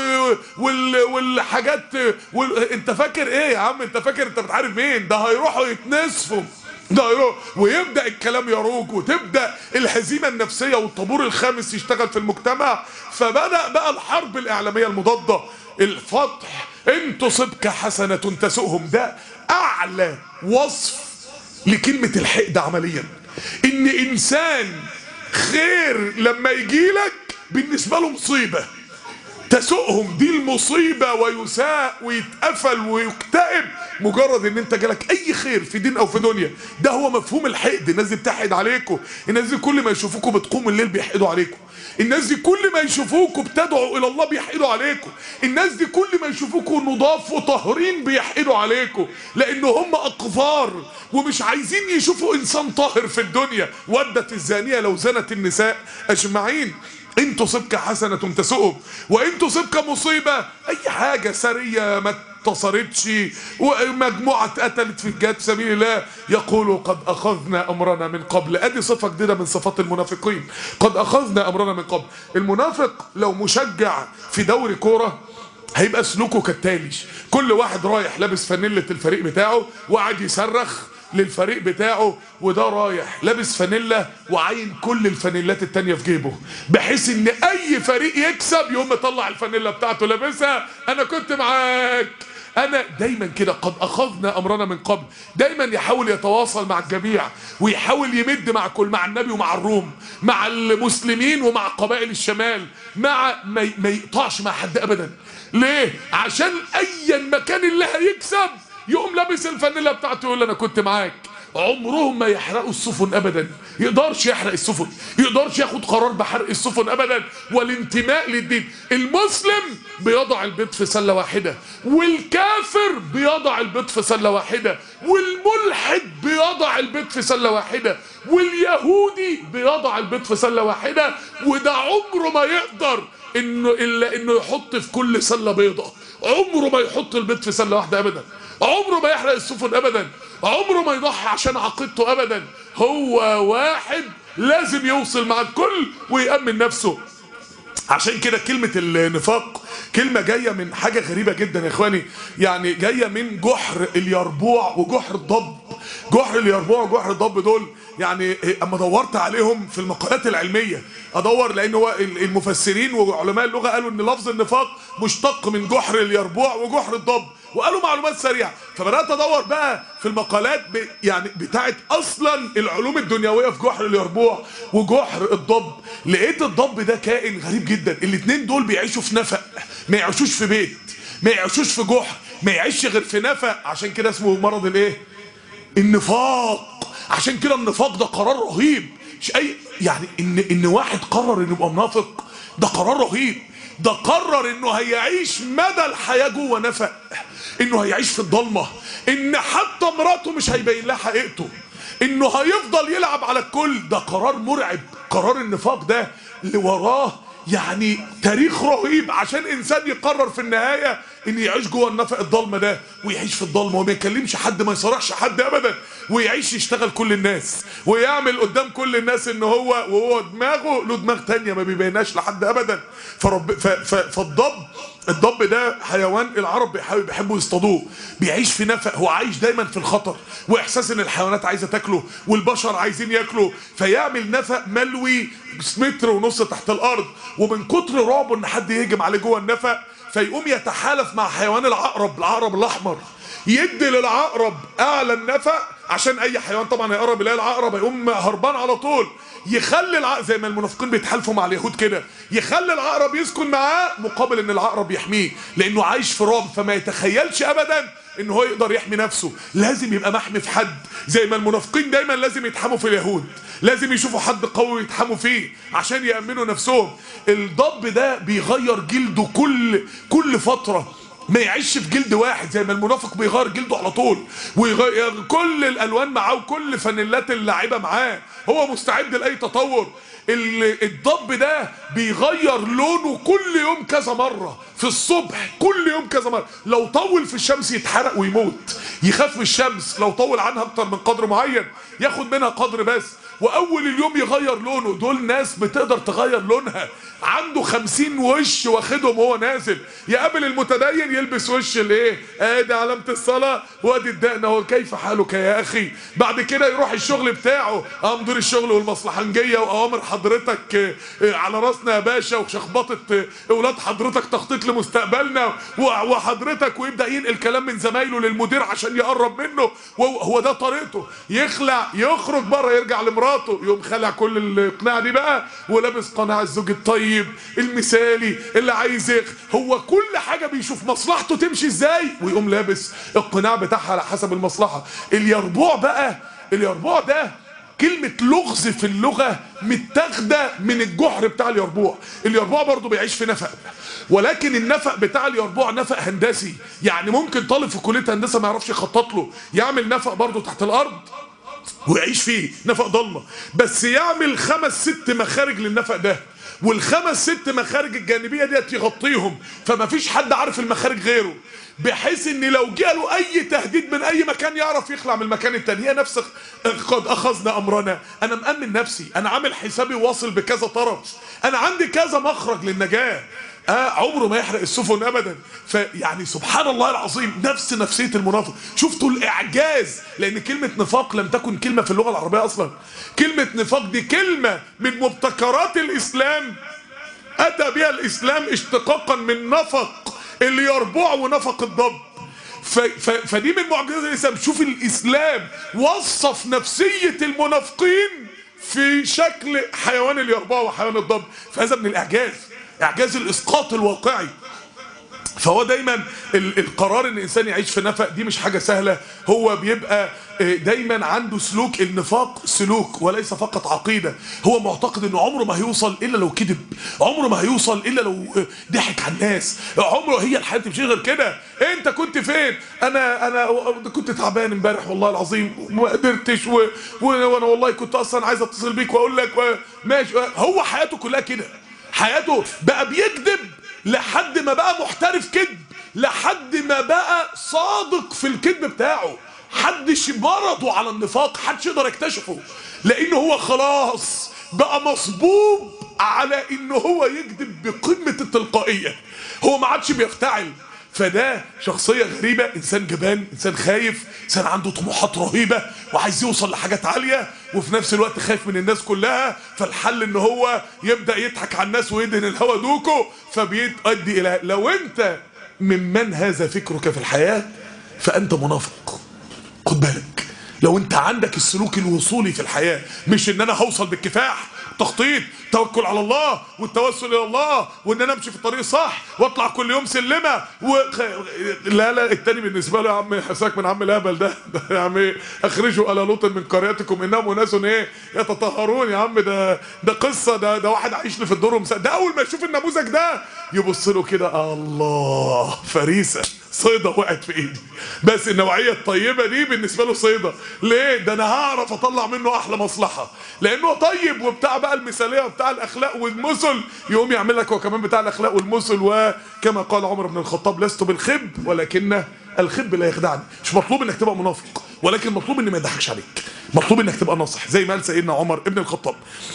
[SPEAKER 1] والحاجات انت فاكر ايه يا عم؟ انت فاكر انت بتعرف مين؟ ده هيروحوا يتنسفوا، ده يروح ويبدا الكلام يروج وتبدا الهزيمه النفسيه والطابور الخامس يشتغل في المجتمع. فبدا بقى الحرب الاعلاميه المضاده. الفتح ان تصبك حسنه تسؤهم، ده اعلى وصف لكلمة الحقد عمليا. ان انسان خير لما يجيلك بالنسبة له مصيبة تسؤهم، دي المصيبة، ويساء ويتقفل ويكتئب مجرد ان انت جالك اي خير في دين او في دنيا. ده هو مفهوم الحقد. الناس دي بتحقد عليكم، الناس دي كل ما يشوفوكوا بتقوموا الليل بيحقدوا عليكم، الناس دي كل ما يشوفوكوا بتدعوا الى الله بيحقدوا عليكم، الناس دي كل ما يشوفوكوا نضاف وطاهرين بيحقدوا عليكم، لان هم اقذار ومش عايزين يشوفوا انسان طاهر في الدنيا. ودت الزانية لو زنت النساء اجمعين. ان تصبك حسنة تسؤهم وان تصبك مصيبة، اي حاجة سرية ما انتصرتش ومجموعة اتقتلت في الجهاد في سبيل الله، يقولوا قد اخذنا امرنا من قبل. ادي صفة جديدة من صفات المنافقين، قد اخذنا امرنا من قبل. المنافق لو مشجع في دوري كورة هيبقى سلوكه كالتالي: كل واحد رايح لابس فانيلة الفريق بتاعه وقاعد يصرخ للفريق بتاعه، وده رايح لابس فانيلا وعين كل الفانيلات التانية في جيبه، بحيث ان اي فريق يكسب يقوم مطلع الفانيلا بتاعته لابسها، انا كنت معاك. انا دايما كده، قد اخذنا امرنا من قبل. دايما يحاول يتواصل مع الجميع، ويحاول يمد مع مع النبي ومع الروم، مع المسلمين ومع قبائل الشمال، ما يقطعش مع حد ابدا. ليه؟ عشان ايا مكان اللي هيكسب يقوم لابس الفانيلا بتاعته يقول انا كنت معاك. عمرهم ما يحرقوا السفن ابدا، يقدرش يحرق السفن، يقدرش ياخد قرار بحرق السفن ابدا. والانتماء للدين، المسلم بيضع البيض في سله واحده، والكافر بيضع البيض في سله واحده، والملحد بيضع البيض في سله واحده، واليهودي بيضع البيض في سله واحده. وده عمره ما يقدر انه يحط في كل سله بيضه، عمره ما يحط البيض في سله واحده ابدا، عمره ما يحرق السفن ابدا، عمره ما يضحي عشان عقيدته ابدا. هو واحد لازم يوصل مع الكل ويأمن نفسه. عشان كده كلمة النفاق كلمة جاية من حاجة غريبة جدا يا اخواني، يعني جاية من جحر اليربوع وجحر الضب. جحر اليربوع وجحر الضب دول يعني اما دورت عليهم في المقالات العلمية، ادور لان هو المفسرين وعلماء اللغة قالوا ان لفظ النفاق مشتق من جحر اليربوع وجحر الضب، وقالوا معلومات سريعة. فبدأت ادور بقى في المقالات يعني بتاعت اصلا العلوم الدنيوية في جحر اليربوع وجحر الضب. لقيت الضب ده كائن غريب جدا، الاتنين دول بيعيشوا في نفق، ما يعيشوش في بيت، ما يعيشوش في جحر، ما يعيش غير في نفق. عشان كده اسمه مرض الايه؟ النفاق. عشان كده النفاق ده قرار رهيب، مش اي يعني ان واحد قرر انه يبقى منافق، ده قرار رهيب. ده قرر انه هيعيش مدى الحياة جوه نفق، انه هيعيش في الضلمة، ان حتى مراته مش هيبين لها حقيقته، انه هيفضل يلعب على الكل. ده قرار مرعب. قرار النفاق ده اللي وراه يعني تاريخ رهيب، عشان انسان يقرر في النهاية ان يعيش جوه النفق الضلمة ده، ويعيش في الضلمة وما يكلمش حد، ما يصارحش حد ابدا، ويعيش يشتغل كل الناس، ويعمل قدام كل الناس ان وهو دماغه له دماغ تانية ما بيبيناش لحد ابدا. الضب ده حيوان العرب بيحبوا يصطادوه، بيعيش في نفق، هو عايش دايما في الخطر واحساس ان الحيوانات عايزه تاكله والبشر عايزين ياكله، فيعمل نفق ملوي متر ونص تحت الارض، ومن كتر رعبه ان حد يهجم عليه جوه النفق فيقوم يتحالف مع حيوان العقرب الاحمر، يدي للعقرب اعلى النفق عشان اي حيوان طبعا هيقرب يلاقي العقرب هيقوم هربان على طول، يخلي العقرب زي ما المنافقين بيتحالفوا مع اليهود كده، يخلي العقرب يسكن معاه مقابل ان العقرب يحميه، لانه عايش في رعب فما يتخيلش ابدا ان هو يقدر يحمي نفسه، لازم يبقى محمي في حد. زي ما المنافقين دايما لازم يتحموا في اليهود، لازم يشوفوا حد قوي يتحموا فيه عشان يأمنوا نفسهم. الضب ده بيغير جلده كل فترة، ما يعيش في جلد واحد زي ما المنافق بيغير جلده على طول، ويغير كل الالوان معاه وكل فانيلات اللعيبه معاه، هو مستعد لاي تطور. الضب ده بيغير لونه كل يوم كذا مره، في الصبح كل يوم كذا مره، لو طول في الشمس يتحرق ويموت، يخاف من الشمس، لو طول عنها اكتر من قدر معين ياخد منها قدر بس، واول اليوم يغير لونه. دول ناس بتقدر تغير لونها، عنده 50 وش واخدهم وهو نازل، يقابل المتدين يلبس وش الايه؟ ادي علامه الصلاه وادي الدقن اهو، كيف حالك يا اخي؟ بعد كده يروح الشغل بتاعه، مدير الشغل والمصلحنجيه واوامر حضرتك على راسنا يا باشا، وشخبطه اولاد حضرتك تخطيط لمستقبلنا وحضرتك، ويبدا ينقل كلام من زمايله للمدير عشان يقرب منه، وهو ده طريقته. يخلع يخرج بره يرجع لمراته، يقوم خلع كل الاقناع دي بقى ولابس قناع الزوج الطيب المثالي اللي عايز هو كل حاجه بيشوف مصلحته تمشي ازاي ويقوم لابس القناع بتاعها على حسب المصلحه. اليربوع ده كلمة لغز في اللغة متاخدة من الجحر بتاع اليربوع. اليربوع برضو بيعيش في نفق، ولكن النفق بتاع اليربوع نفق هندسي، يعني ممكن طالب في كلية هندسة ما يعرفش يخطط له يعمل نفق برضو تحت الأرض ويعيش فيه، نفق ضلمة، بس يعمل 5-6 مخارج للنفق ده، وال5-6 مخارج الجانبية ديت يغطيهم، فما فيش حد عارف المخارج غيره، بحيث ان لو جاله اي تهديد من اي مكان يعرف يخلع من المكان التاني. هي نفس قد اخذنا امرنا، انا مأمن نفسي، انا عامل حسابي واصل بكذا طرف، انا عندي كذا مخرج للنجاة. عمره ما يحرق السفن ابدا. فيعني سبحان الله العظيم، نفس نفسيه المنافق. شفتوا الاعجاز؟ لان كلمه نفاق لم تكن كلمه في اللغه العربيه اصلا. كلمه نفاق دي كلمه من مبتكرات الاسلام، اتى بها الاسلام اشتقاقا من نفق اللي يربع ونفق الضب. فدي من معجزات الاسلام. شوف الاسلام وصف نفسيه المنافقين في شكل حيوان اليربوع وحيوان الضب. فهذا من الاعجاز، اعجاز الاسقاط الواقعي. فهو دايما القرار ان الانسان يعيش في نفق دي مش حاجه سهله. هو بيبقى دايما عنده سلوك، النفاق سلوك وليس فقط عقيده. هو معتقد انه عمره ما هيوصل الا لو كذب، عمره ما هيوصل الا لو ضحك على الناس، عمره، هي الحياه مش غير كده. انت كنت فين؟ انا كنت تعبان امبارح والله العظيم وما قدرتش، وانا والله كنت اصلا عايز اتصل بيك واقول لك ماشي. هو حياته كلها كده. حياته بقى بيكذب لحد ما بقى محترف كذب، لحد ما بقى صادق في الكذب بتاعه. حدش مرضه على النفاق، حدش يقدر يكتشفه، لانه هو خلاص بقى مصبوب على انه هو يكذب بقمة التلقائية. هو ما عادش بيفتعل. فده شخصية غريبة، انسان جبان، انسان خايف، انسان عنده طموحات رهيبة وعايز يوصل لحاجات عالية، وفي نفس الوقت خايف من الناس كلها. فالحل ان هو يبدأ يضحك على الناس ويدهن الهوى دوكو، فبيؤدي الى، لو انت ممن هذا فكرك في الحياة فانت منافق. خد بالك، لو انت عندك السلوك الوصولي في الحياة، مش ان انا هوصل بالكفاح، تخطيط، توكل على الله والتوسل الى الله، وان انا امشي في الطريق الصح واطلع كل يوم سلمه لا التاني بالنسبه له يا عم حساك من عم الهبل ده يا عم اخرجوا آل لوط من قريتكم انهم اناس ايه يتطهرون. يا عم ده قصه، ده واحد عايش لي في الدور ده اول ما يشوف النموذج ده يبص له كده، الله فريسه صيدة وقعت في ايدي. بس النوعية الطيبة دي بالنسبة له صيدة. ليه؟ ده انا هعرف اطلع منه احلى مصلحة، لانه طيب وبتاع بقى المثالية وبتاع الاخلاق والمثل، يقوم يعمل لك هو كمان بتاع الاخلاق والمثل. وكما قال عمر بن الخطاب: لست بالخب ولكن الخب لا يخدعني. مش مطلوب انك تبقى منافق، ولكن مطلوب ان ما يضحكش عليك، مطلوب انك تبقى ناصح، زي ما قال سيدنا عمر بن الخطاب: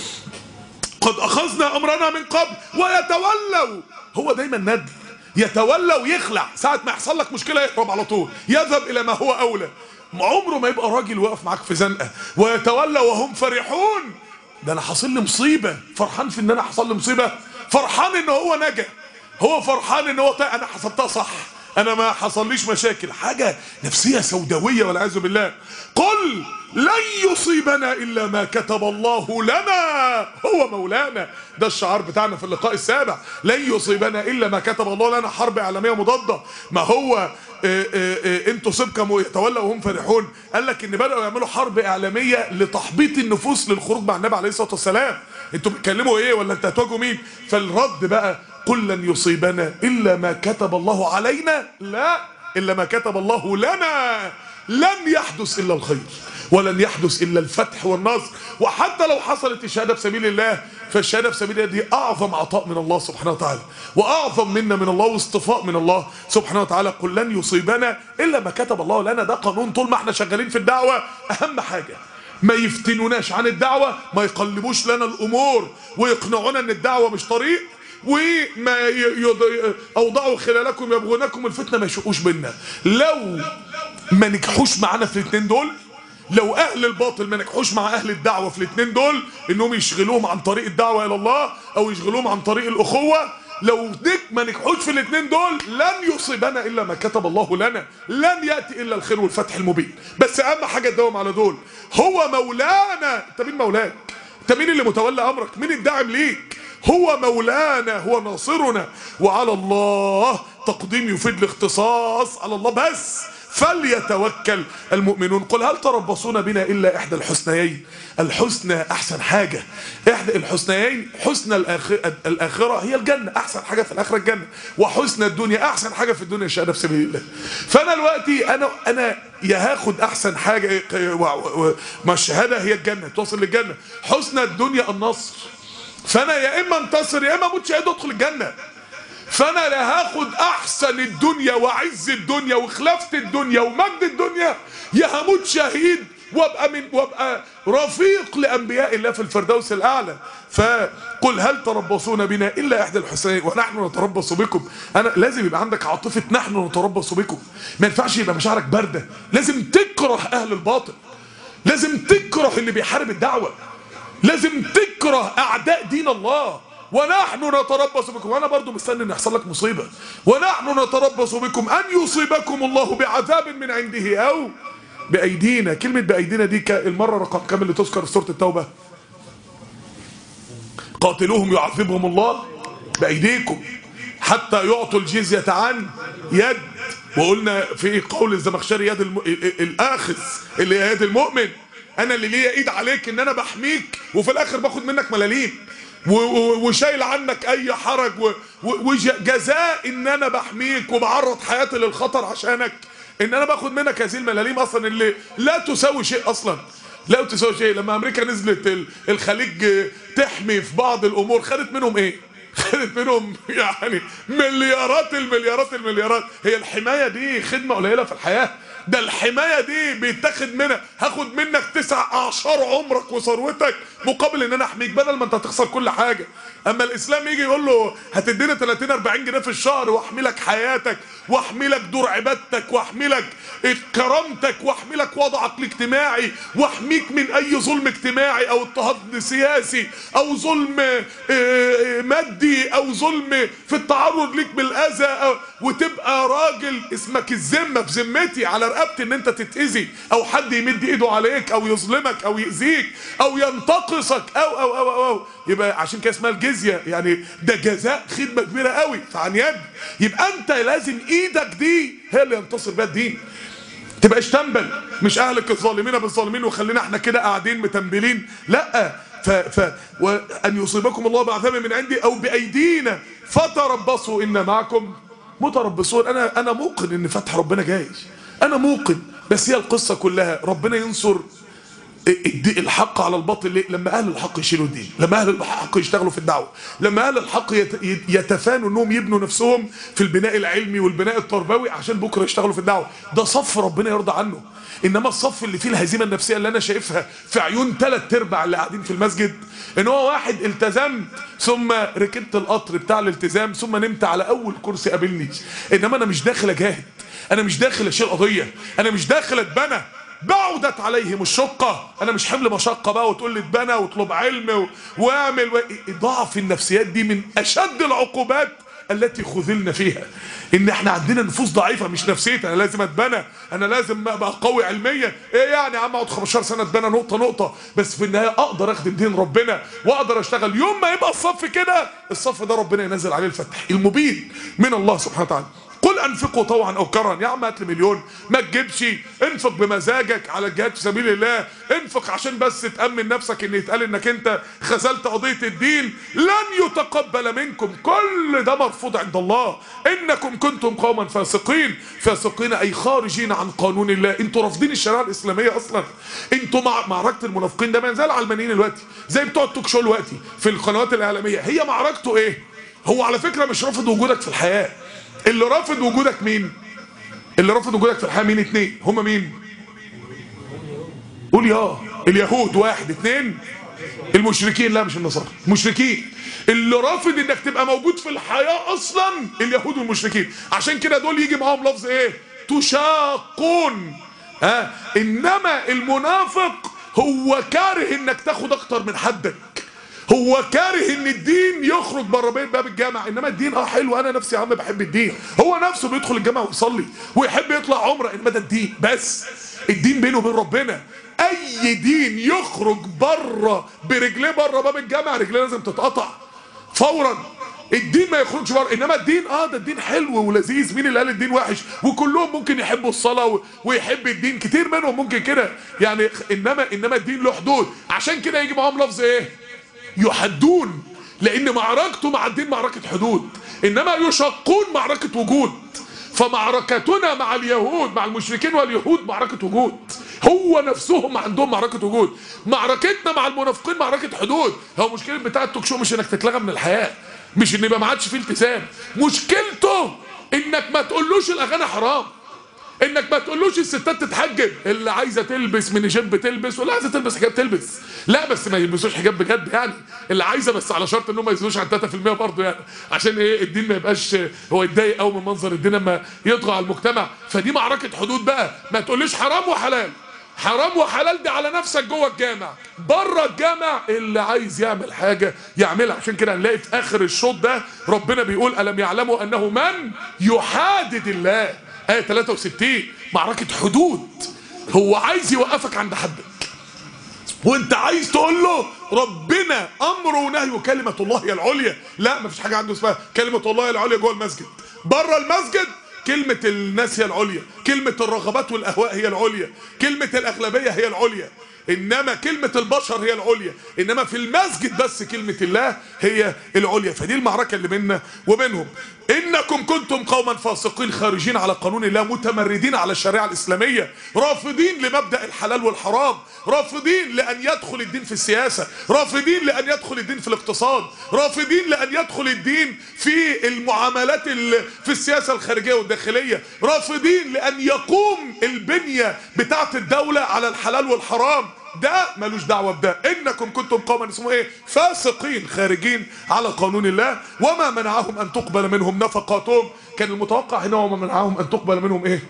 [SPEAKER 1] قد اخذنا امرنا من قبل ويتولوا. هو دايما ندل، يتولى ويخلع. ساعة ما يحصل لك مشكلة يهرب على طول، يذهب إلى ما هو أولى. عمره ما يبقى راجل واقف معاك في زنقة. ويتولى وهم فرحون. ده أنا حصل لي مصيبة، فرحان في إن أنا حصل لي مصيبة، فرحان إن هو نجا، هو فرحان إن هو أنا حسبتها صح، أنا ما حصليش مشاكل. حاجة نفسية سوداوية والعياذ بالله. قل لن يصيبنا إلا ما كتب الله لنا هو مولانا. ده الشعار بتاعنا في اللقاء السابع: لن يصيبنا إلا ما كتب الله لنا. حرب إعلامية مضادة. ما هو إن تصبكم يتولوا وهم فرحون. قال لك إن بدأوا يعملوا حرب إعلامية لتحبيط النفوس للخروج مع النبي عليه الصلاة والسلام. انتوا بتتكلموا إيه ولا أنت هتواجهوا مين؟ فالرد بقى: قل لن يصيبنا إلا ما كتب الله علينا. لا، إلا ما كتب الله لنا. لن يحدث إلا الخير، ولن يحدث إلا الفتح والنصر. وحتى لو حصلت الشهادة في سبيل الله، فالشهادة في سبيل الله دي أعظم عطاء من الله سبحانه وتعالى، وأعظم منا من الله واصطفاء من الله سبحانه وتعالى. قل لن يصيبنا إلا ما كتب الله لنا. ده قانون طول ما احنا شغالين في الدعوة. أهم حاجة ما يفتنوناش عن الدعوة، ما يقلبوش لنا الأمور ويقنعونا إن الدعوة مش طريق، وما أوضعوا خلالكم يبغونكم الفتنة، ما يشقوش بينا. لو ما نجحوش معانا في الاثنين دول، لو اهل الباطل ما نجحوش مع اهل الدعوه في الاثنين دول، انهم يشغلوهم عن طريق الدعوه الى الله او يشغلوهم عن طريق الاخوه، لو ما نجحوش في الاثنين دول لن يصيبنا الا ما كتب الله لنا. لن ياتي الا الخير والفتح المبين. بس اهم حاجه تداوم على دول. هو مولانا. انت مين مولاك؟ انت مين اللي متولى امرك؟ مين الداعم ليك؟ هو مولانا، هو ناصرنا. وعلى الله تقديم يفيد الاختصاص، على الله بس فليتوكل المؤمنون. قل هل تربصون بنا إلا إحدى الحسنيين. الحسنى أحسن حاجة، إحدى الحسنيين. حسنى الآخرة هي الجنة، أحسن حاجة في الآخرة الجنة. وحسنى الدنيا، أحسن حاجة في الدنيا الشهادة في سبيل الله. فأنا دلوقتي أنا يا هاخد أحسن حاجة، ما الشهادة هي الجنة، توصل للجنة. حسنى الدنيا النصر. فأنا يا إما انتصر يا إما أموت شهيد وأدخل الجنة. فانا لا هاخد احسن الدنيا وعز الدنيا وخلافة الدنيا ومجد الدنيا، يا هموت شهيد وابقى رفيق لانبياء الله في الفردوس الاعلى. فقل هل تربصون بنا الا احدى الحسنين ونحن نتربص بكم. انا لازم يبقى عندك عاطفه نحن نتربص بكم، ما ينفعش يبقى مشاعرك بارده، لازم تكره اهل الباطل، لازم تكره اللي بيحارب الدعوه، لازم تكره اعداء دين الله. ونحن نتربص بكم، وانا برضو مستني ان يحصل لك مصيبه. ونحن نتربص بكم ان يصيبكم الله بعذاب من عنده او بايدينا. كلمه بايدينا دي المره رقم كام اللي تذكر في سوره التوبه؟ قاتلوهم يعذبهم الله بايديكم حتى يعطوا الجزيه عن يد. وقلنا في قول الزمخشري يد الاخذ اللي هي يد المؤمن. انا اللي ليا ايد عليك ان انا بحميك وفي الاخر باخد منك ملاليم وشايل عنك اي حرج وجزاء ان انا بحميك وبعرض حياتي للخطر عشانك ان انا باخد منك هذه الملاليم اصلا اللي لا تساوي شيء اصلا، لا تساوي شيء. لما امريكا نزلت الخليج تحمي في بعض الامور خدت منهم ايه؟ خدت منهم يعني مليارات المليارات. هي الحمايه دي خدمه قليله في الحياه؟ ده الحمايه دي بيتاخد منها، هاخد منك 9 أعشار عمرك وثروتك مقابل ان انا احميك، بدل ما انت تخسر كل حاجه. اما الاسلام يجي يقول له هتديني 30 40 جنيه في الشهر واحمي لك حياتك واحمي لك دور عبادتك واحمي لك كرامتك واحمي لك وضعك الاجتماعي واحميك من اي ظلم اجتماعي او اضطهاد سياسي او ظلم مادي او ظلم في التعرض ليك بالاذى، وتبقى راجل اسمك الذمه في ذمتي على رقبتي ان انت تتاذي او حد يمد ايده عليك او يظلمك او يأذيك او ينتقصك او يبقى عشان كده اسمها الجزيه. يعني ده جزاء خدمه كبيره قوي فعن يد. يبقى انت لازم ايدك دي هي اللي ينتصر بها الدين، تبقاش تنبل مش اهلك الظالمين بالظالمين وخلينا احنا كده قاعدين متنبلين. لا، وان يصيبكم الله بعذاب من عندي او بايدينا فتربصوا ان معكم متربصون. انا موقن ان فتح ربنا جاي، انا موقن، بس هي القصه كلها ربنا ينصر الحق على الباطل. ليه؟ لما اهل الحق يشيلوا الدين، لما اهل الحق يشتغلوا في الدعوه، لما اهل الحق يتفانوا انهم يبنوا نفسهم في البناء العلمي والبناء التربوي عشان بكره يشتغلوا في الدعوه. ده صف ربنا يرضى عنه. انما الصف اللي فيه الهزيمه النفسيه اللي انا شايفها في عيون 3/4 اللي قاعدين في المسجد، ان هو واحد التزمت ثم ركبت القطر بتاع الالتزام ثم نمت على اول كرسي قابلني، انما انا مش داخل اجاهد، انا مش داخل اشيل قضيه، انا مش داخل اتبنى. بعدت عليهم الشقه، انا مش حمل مشقه بقى وتقول لي اتبنى واطلب علم واعمل ضعف النفسيات دي من اشد العقوبات التي خذلنا فيها. ان احنا عندنا نفوس ضعيفه، مش نفسيتي انا لازم اتبنى، انا لازم ابقى قوي علميا. ايه يعني يا عم اقعد 15 سنه اتبنى نقطه نقطه، بس في النهايه اقدر اخدم دين ربنا واقدر اشتغل. يوم ما يبقى الصف كده، الصف ده ربنا ينزل عليه الفتح المبين من الله سبحانه وتعالى. قل انفقوا طوعا او كرها. يا عم هات لي مليون ما تجيبش، انفق بمزاجك على الجهاد في سبيل الله، انفق عشان بس تأمن نفسك ان يتقال انك انت خذلت قضية الدين. لن يتقبل منكم، كل ده مرفوض عند الله. انكم كنتم قوما فاسقين. فاسقين اي خارجين عن قانون الله، انتوا رافضين الشريعة الاسلامية اصلا. انتوا معركة المنافقين ده زي العلمانيين دلوقتي، زي بتوع التوك شو دلوقتي في القنوات الاعلامية. هي معركته ايه؟ هو على فكرة مش رافض وجودك في الحياة. اللي رافض وجودك مين؟ اللي رافض وجودك في الحياة مين؟ 2. هما مين؟ قول يا اليهود 1 2 المشركين. لا مش النصارى، المشركين. اللي رافض انك تبقى موجود في الحياة اصلا اليهود والمشركين. عشان كده دول يجي معاهم لفظ ايه؟ تشاقون. انما المنافق هو كاره انك تاخد اكتر من حدك، هو كاره ان الدين يخرج بره باب الجامع. انما الدين حلو، انا نفسي يا عم بحب الدين. هو نفسه بيدخل الجامع ويصلي ويحب يطلع عمره، انما ده الدين. بس الدين بينه وبين ربنا. اي دين يخرج بره برجليه بره باب الجامع رجليه لازم تتقطع فورا. الدين ما يخرجش بره. انما الدين ده الدين حلو ولذيذ. مين اللي قال الدين وحش؟ وكلهم ممكن يحبوا الصلاه ويحب الدين، كتير منهم ممكن كده يعني. انما الدين له حدود. عشان كده يجي معاهم لفظ ايه؟ يحدون. لان معركته مع الدين معركة حدود، انما يشقون معركة وجود. فمعركتنا مع اليهود مع المشركين واليهود معركة وجود، هو نفسهم عندهم معركة وجود. معركتنا مع المنافقين معركة حدود. هو مشكلة بتاع التوك شو مش انك تتلغى من الحياة، مش ان يبقى ما عادش فيه التزام. مشكلته انك ما تقولوش الاغاني حرام، انك ما تقولوش الستات تتحجب، اللي عايزه تلبس ميني جيب تلبس، واللي عايزه تلبس حجاب تلبس، لا بس ما يلبسوش حجاب بجد يعني، اللي عايزه بس على شرط انهم ما يزيدوش عن 3% برضه يعني، عشان ايه الدين ما يبقاش هو يتضايق قوي من منظر الدين لما يطغى على المجتمع. فدي معركه حدود بقى، ما تقوليش حرام وحلال، حرام وحلال دي على نفسك جوه الجامع، بره الجامع اللي عايز يعمل حاجه يعملها. عشان كده هنلاقي في اخر الشوط ده ربنا بيقول الم يعلموا انه من يحادد الله، آية 63، معركة حدود. هو عايز يوقفك عند حدك، وانت عايز تقول له ربنا امره ونهيه كلمة الله هي العليا. لا، مفيش حاجة عنده اسمها كلمة الله هي العليا جوه المسجد. بره المسجد كلمة الناس هي العليا، كلمة الرغبات والاهواء هي العليا، كلمة الاغلبية هي العليا، انما كلمة البشر هي العليا، انما في المسجد بس كلمة الله هي العليا. فدي المعركة اللي بيننا وبينهم. انكم كنتم قوما فاسقين خارجين على قانون الله، متمردين على الشريعة الاسلامية، رافضين لمبدأ الحلال والحرام، رافضين لان يدخل الدين في السياسة، رافضين لان يدخل الدين في الاقتصاد، رافضين لان يدخل الدين في المعاملات في السياسة الخارجية والداخلية، رافضين لان يقوم البنية بتاعت الدولة على الحلال والحرام. ده ملوش دعوه بده. انكم كنتم قوما اسمه ايه؟ فاسقين خارجين على قانون الله. وما منعهم ان تقبل منهم نفقاتهم، كان المتوقع هنا وما منعهم ان تقبل منهم ايه؟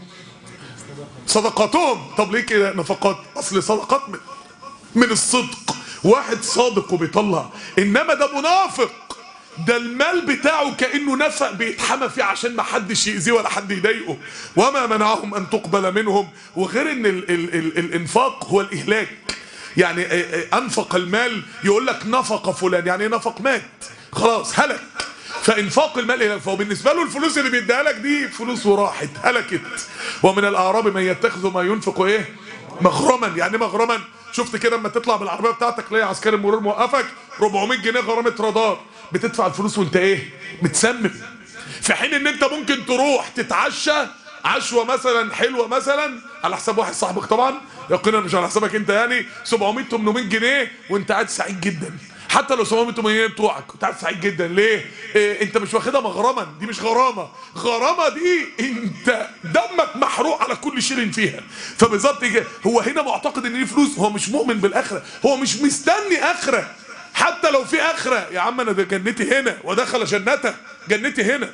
[SPEAKER 1] صدقاتهم. طب ليه كده نفقات؟ اصل صدقات من الصدق، واحد صادق وبيطلع، انما ده منافق، ده المال بتاعه كأنه نفق بيتحمى فيه عشان ما حدش يأذيه ولا حد يضايقه. وما منعهم ان تقبل منهم. وغير ان الانفاق هو الاهلاك، يعني انفق المال، يقول لك نفق فلان، يعني نفق مات خلاص هلك. فانفاق المال هلك، فهو بالنسبه له الفلوس اللي بيديها لك دي فلوس وراحت هلكت. ومن الاعراب من يتخذ ما ينفق ايه؟ مغرما. يعني مغرما، شفت كده اما تطلع بالعربيه بتاعتك تلاقي عسكري المرور موقفك 400 جنيه غرامه رادار، بتدفع الفلوس وانت ايه؟ متسمم. في حين ان انت ممكن تروح تتعشى عشوه مثلا حلوه مثلا على حساب واحد صاحبك طبعا، يقينا مش على حسابك انت، يعني 700 800 جنيه وانت قاعد سعيد جدا. حتى لو 700 800 جنيه بتوعك كنت قاعد سعيد جدا. ليه؟ انت مش واخدها مغرما، دي مش غرامه، غرامه دي انت دمك محروق على كل شيء فيها. فبالظبط هو هنا معتقد ان دي فلوس، هو مش مؤمن بالاخره، هو مش مستني اخره. حتى لو في اخره يا عم، انا ده جنتي هنا ودخل جنته، جنتي هنا.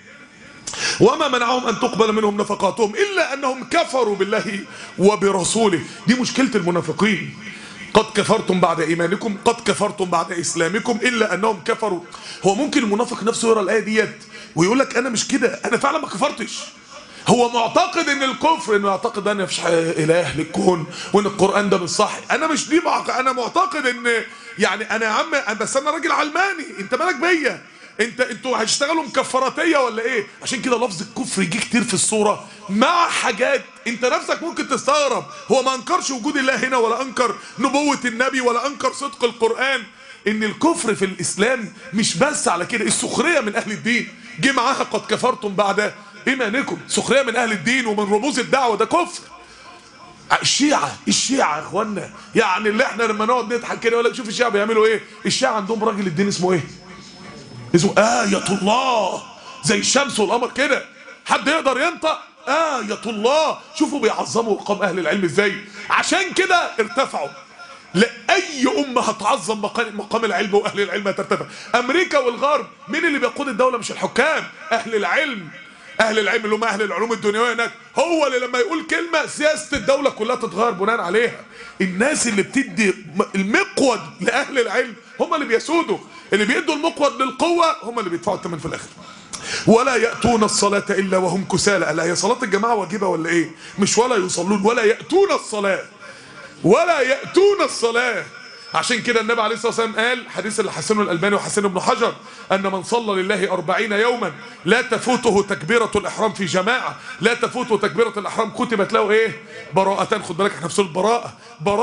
[SPEAKER 1] وما منعهم ان تقبل منهم نفقاتهم الا انهم كفروا بالله وبرسوله. دي مشكله المنافقين. قد كفرتم بعد ايمانكم، قد كفرتم بعد اسلامكم الا انهم كفروا. هو ممكن المنافق نفسه يقرا الايه ديت ويقول لك انا مش كده، انا فعلا ما كفرتش. هو معتقد ان الكفر انه يعتقد ان مفيش اله للكون وان القران ده مش صح. انا مش دي انا معتقد ان يعني انا يا عم بس انا راجل علماني، انت مالك بيا؟ انتوا هتشتغلوا مكفراتيه ولا ايه؟ عشان كده لفظ الكفر يجي كتير في الصوره مع حاجات انت نفسك ممكن تستغرب. هو ما انكرش وجود الله هنا، ولا انكر نبوه النبي، ولا انكر صدق القران. ان الكفر في الاسلام مش بس على كده، السخريه من اهل الدين جه معاها قد كفرتم بعد ايمانكم، سخريه من اهل الدين ومن رموز الدعوه، ده كفر. الشيعة يا اخوانا، يعني اللي احنا لما نقعد نضحك كده يقول لك شوف الشيعة بيعملوا ايه. الشيعة عندهم راجل الدين اسمه ايه؟ اسمه آية الله، زي الشمس والقمر كده، حد يقدر ينطق؟ آية الله. شوفوا بيعظموا مقام اهل العلم ازاي. عشان كده ارتفعوا. لأي أمة هتعظم مقام العلم وأهل العلم هترتفع. أمريكا والغرب مين اللي بيقود الدولة؟ مش الحكام، أهل العلم. أهل العلم اللي هم أهل العلوم الدنيوية هناك، هو اللي لما يقول كلمة سياسة الدولة كلها تتغير بناء عليها. الناس اللي بتدي المقود لأهل العلم هم اللي بيسودوا، اللي بيدوا المقود للقوة هم اللي بيدفعوا الثمن في الآخر. ولا يأتون الصلاة إلا وهم كسالى. لا، هي صلاة الجماعة واجبة ولا إيه؟ مش ولا يصلون، ولا يأتون الصلاة، ولا يأتون الصلاة. عشان كده النبي عليه الصلاة والسلام قال، حديث اللي حسنه الألباني وحسنه ابن حجر، أن من صلى لله 40 يوما لا تفوته تكبيرة الإحرام في جماعة، لا تفوته تكبيرة الإحرام كتبت له إيه؟ براءتان. خد بالك احنا في البراءة،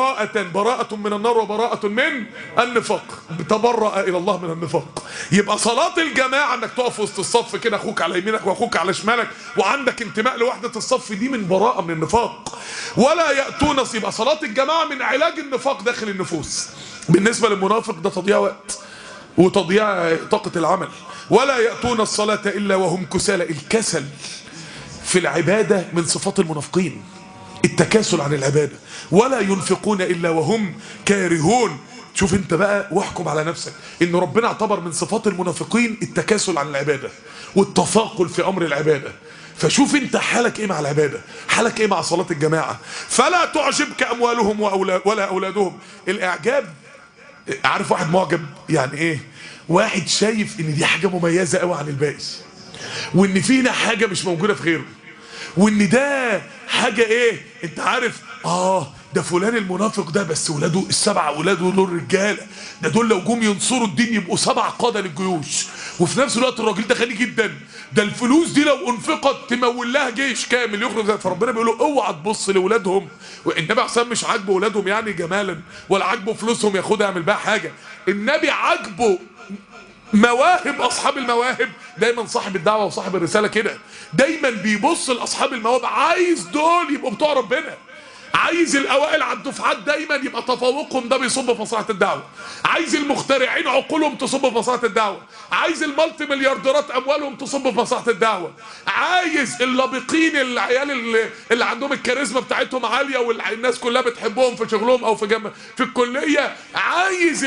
[SPEAKER 1] براءة من النار وبراءة من النفاق، تبرأ إلى الله من النفاق. يبقى صلاة الجماعة انك تقف وسط الصف كده، اخوك على يمينك واخوك على شمالك وعندك انتماء لوحدة الصف، دي من براءة من النفاق. ولا يأتون، يبقى صلاة الجماعة من علاج النفاق داخل النفوس. بالنسبة للمنافق ده تضييع وقت وتضييع طاقة العمل. ولا يأتون الصلاة إلا وهم كسالى، الكسل في العبادة من صفات المنافقين، التكاسل عن العبادة. ولا ينفقون إلا وهم كارهون. شوف انت بقى واحكم على نفسك ان ربنا اعتبر من صفات المنافقين التكاسل عن العبادة والتثاقل في امر العبادة. فشوف انت حالك ايه مع العبادة، حالك ايه مع صلاة الجماعة. فلا تعجبك اموالهم ولا اولادهم. الاعجاب، عارف واحد معجب يعني ايه؟ واحد شايف ان دي حاجة مميزة قوي عن الباقي، وان فينا حاجة مش موجودة في غيره، وان ده حاجة ايه، انت عارف ده فلان المنافق ده بس ولاده السبع اولاده دول رجاله، ده دول لو جم ينصروا الدين يبقوا 7 قاده للجيوش، وفي نفس الوقت الراجل ده غني جدا، ده الفلوس دي لو انفقت تمول لها جيش كامل يخرج. فربنا بيقول له اوعى تبص لاولادهم، والنبي عشان مش عاجبه اولادهم يعني جمالا، ولا عاجبه فلوسهم ياخدها يعمل بيها حاجه. النبي عاجبه مواهب اصحاب المواهب. دايما صاحب الدعوه وصاحب الرساله كده دايما بيبص لاصحاب المواهب، عايز دول يبقوا بتوع ربنا، عايز الاوائل على الدفعات دايما يبقى تفوقهم ده بيصب في مصلحه الدعوه، عايز المخترعين عقولهم تصب في مصلحه الدعوه، عايز المالتي مليارديرات اموالهم تصب في مصلحه الدعوه، عايز اللابقين العيال اللي عندهم الكاريزما بتاعتهم عاليه والناس كلها بتحبهم في شغلهم او في الكليه، عايز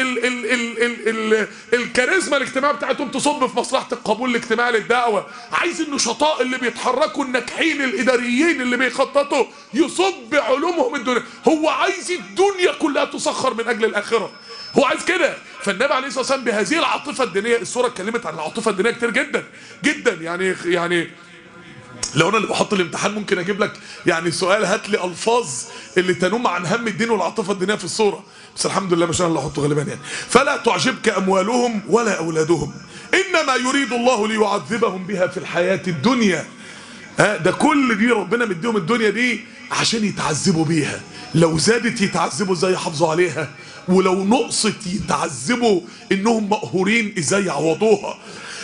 [SPEAKER 1] الكاريزما الاجتماعيه بتاعتهم تصب في مصلحه القبول الاجتماعي للدعوه، عايز النشطاء اللي بيتحركوا الناجحين الاداريين اللي بيخططوا يصب علومهم الدنيا. هو عايز الدنيا كلها تسخر من اجل الاخره، هو عايز كده. فالنبي عليه الصلاه والسلام بهذه العاطفه الدينيه، السوره اتكلمت عن العاطفه الدينيه كتير جدا جدا. يعني لو انا اللي بحط الامتحان ممكن اجيب لك يعني سؤال هات لي الفاظ اللي تنم عن هم الدين والعاطفه الدينيه في السوره، بس الحمد لله مش انا اللي احطه غالبا يعني. فلا تعجبك اموالهم ولا اولادهم انما يريد الله ليعذبهم بها في الحياه الدنيا. ده كل دي ربنا مديهم الدنيا دي عشان يتعذبوا بيها، لو زادت يتعذبوا ازاي يحافظوا عليها، ولو نقصت يتعذبوا انهم مقهورين ازاي يعوضوها.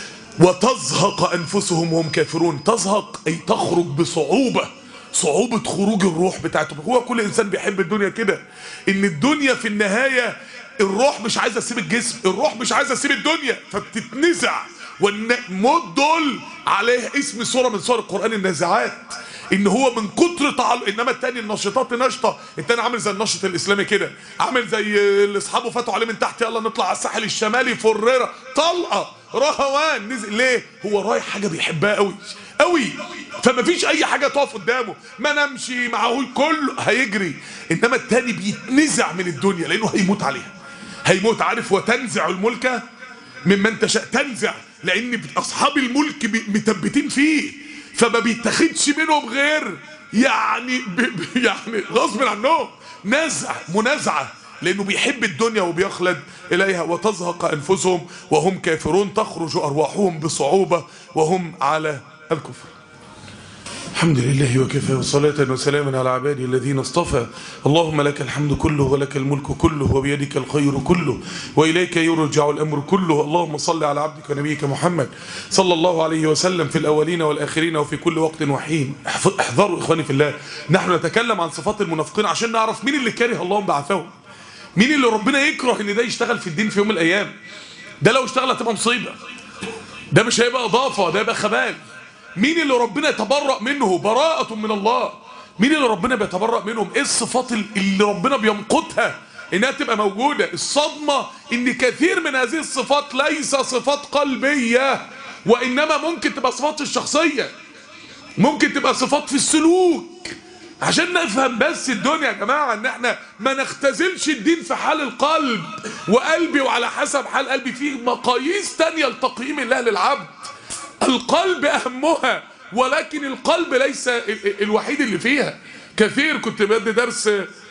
[SPEAKER 1] وتزهق انفسهم وهم كافرون. تزهق اي تخرج بصعوبة، صعوبة خروج الروح بتاعتهم. هو كل انسان بيحب الدنيا كده، ان الدنيا في النهاية الروح مش عايزة تسيب الجسم، الروح مش عايزة تسيب الدنيا فبتتنزع. والموت دول عليه اسم سورة من سور القرآن النازعات، ان هو من كتر تعلق. انما التاني النشطات نشطه، التاني عامل زي النشط الاسلامي كده، عامل زي اللي اصحابه فاتوا عليه من تحت يلا نطلع على الساحل الشمالي فريره طلقه رهوان نزل. ليه؟ هو رايح حاجه بيحبها قوي قوي، فما فيش اي حاجه تقف قدامه، ما نمشي معه كله هيجري. انما التاني بيتنزع من الدنيا لانه هيموت عليها، هيموت. عارف وتنزع الملك ممن تشاء، تنزع لان اصحاب الملك مثبتين فيه، فما بيتاخدش منهم غير يعني يعني غصب عنهم، نزع منازعه، لانه بيحب الدنيا وبيخلد اليها. وتزهق انفسهم وهم كافرون. تخرج ارواحهم بصعوبه وهم على الكفر. الحمد لله وكفى، وصلاة وسلاما على عباده الذين اصطفى. اللهم لك الحمد كله ولك الملك كله وبيدك الخير كله وإليك يرجع الأمر كله. اللهم صل على عبدك ونبيك محمد صلى الله عليه وسلم في الأولين والآخرين وفي كل وقت وحين. احذروا إخواني في الله، نحن نتكلم عن صفات المنافقين عشان نعرف مين اللي كاره الله بعثهم، مين اللي ربنا يكره ان ده يشتغل في الدين في يوم من الأيام. ده لو اشتغل هتبقى مصيبة، ده مش هيبقى إضافة، ده يبقى خبال. مين اللي ربنا يتبرأ منه براءة من الله؟ مين اللي ربنا بيتبرأ منهم؟ ايه الصفات اللي ربنا بيمقتها انها تبقى موجودة؟ الصدمة ان كثير من هذه الصفات ليس صفات قلبية، وانما ممكن تبقى صفات الشخصية، ممكن تبقى صفات في السلوك. عشان نفهم بس الدنيا يا جماعة ان احنا ما نختزلش الدين في حال القلب وقلبي وعلى حسب حال قلبي. فيه مقاييس تانية لتقييم الله للعبد، القلب أهمها، ولكن القلب ليس الوحيد اللي فيها. كثير كنت بدي درس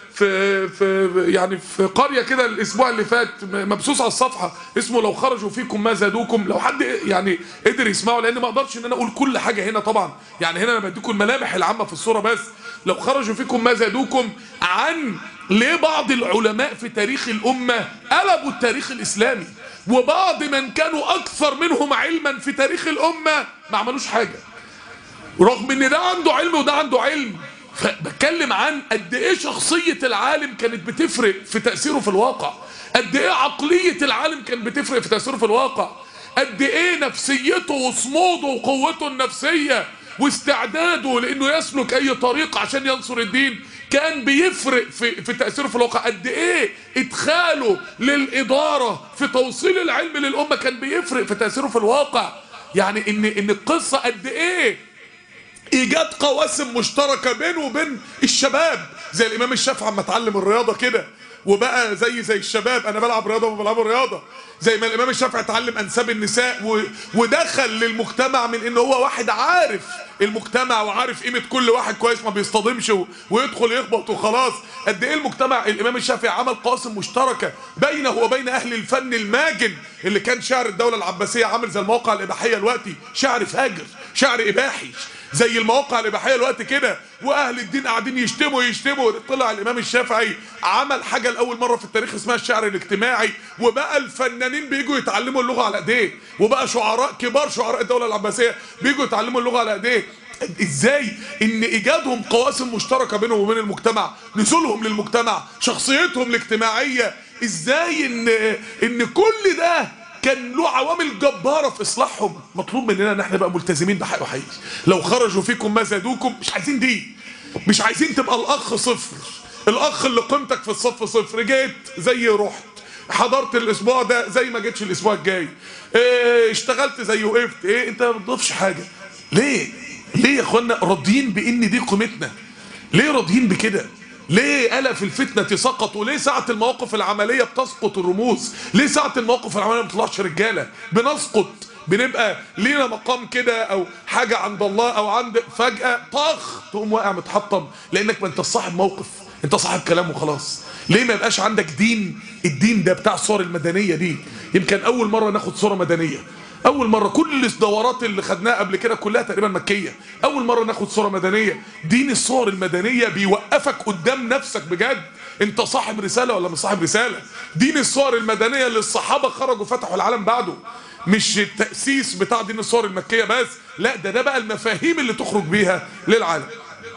[SPEAKER 1] في قرية كده الأسبوع اللي فات مبثوث على الصفحة اسمه لو خرجوا فيكم ما زادوكم. لو حد يعني قدر يسمعه، لأن ما أقدرش إن أنا أقول كل حاجة هنا طبعا، يعني هنا أنا بديكم الملامح العامة في الصورة بس. لو خرجوا فيكم ما زادوكم، عن ليه بعض العلماء في تاريخ الأمة قلبوا التاريخ الإسلامي، وبعض من كانوا أكثر منهم علما في تاريخ الأمة ما عملوش حاجة، رغم إن ده عنده علم وده عنده علم. فبتكلم عن قد إيه شخصية العالم كانت بتفرق في تأثيره في الواقع، قد إيه عقلية العالم كانت بتفرق في تأثيره في الواقع، قد إيه نفسيته وصموده وقوته النفسية واستعداده لانه يسلك اي طريق عشان ينصر الدين كان بيفرق في تأثيره في الواقع. قد ايه ادخاله للإدارة في توصيل العلم للأمة كان بيفرق في تأثيره في الواقع. يعني ان القصة قد ايه ايجاد قواسم مشتركة بينه وبين الشباب، زي الامام الشافعي اما اتعلم الرياضة كده وبقى زي الشباب، انا بلعب رياضة وما بلعب رياضة. زي ما الامام الشافعي اتعلم انساب النساء ودخل للمجتمع من ان هو واحد عارف المجتمع وعارف قيمة كل واحد كويس، ما بيصطدمش ويدخل يخبط وخلاص. قد ايه المجتمع الامام الشافعي عمل قواسم مشتركة بينه وبين اهل الفن الماجن اللي كان شعر الدولة العباسية عامل زي المواقع الاباحية الوقتي، شعر فاجر، شعر اباحي زي المواقع الاباحيه الوقت كده، واهل الدين قاعدين يشتموا. طلع الامام الشافعي عمل حاجه لاول مره في التاريخ اسمها الشعر الاجتماعي، وبقى الفنانين بيجوا يتعلموا اللغه على ايديه، وبقى شعراء كبار شعراء الدوله العباسيه بيجوا يتعلموا اللغه على ايديه. ازاي ان ايجادهم قواسم مشتركه بينهم وبين المجتمع، نزولهم للمجتمع، شخصيتهم الاجتماعيه، ازاي ان كل ده كان له عوامل جبارة في إصلاحهم. مطلوب مننا ان احنا بقى ملتزمين بحق وحقيقي. لو خرجوا فيكم ما زادوكم، مش عايزين دي، مش عايزين تبقى الأخ صفر، الأخ اللي قيمتك في الصف صفر، جيت زي رحت، حضرت الأسبوع ده زي ما جيتش الأسبوع الجاي، اشتغلت زي وقفت، انت ما بتضيفش حاجة. ليه يا اخوانا راضيين بإن دي قيمتنا؟ ليه راضيين بكده؟ ليه ألف الفتنة سقطوا؟ ليه ساعة المواقف العملية بتسقط الرموز؟ ليه ساعة المواقف العملية ما بتطلعش رجالة؟ بنسقط، بنبقى لينا مقام كده او حاجة عند الله او عند فجأة طخ تقوم واقع متحطم، لانك ما انت صاحب موقف، انت صاحب كلام وخلاص. ليه ما يبقاش عندك دين؟ الدين ده بتاع الصور المدنية دي، يمكن اول مرة ناخد صورة مدنية، اول مرة. كل الدورات اللي خدناها قبل كده كلها تقريبا مكية، اول مرة ناخد صورة مدنية. دين الصور المدنية بيوقفك قدام نفسك بجد، انت صاحب رسالة ولا مش صاحب رسالة؟ دين الصور المدنية اللي الصحابة خرجوا فتحوا العالم بعده، مش التأسيس بتاع دين الصور المكية بس، لا ده بقى المفاهيم اللي تخرج بيها للعالم.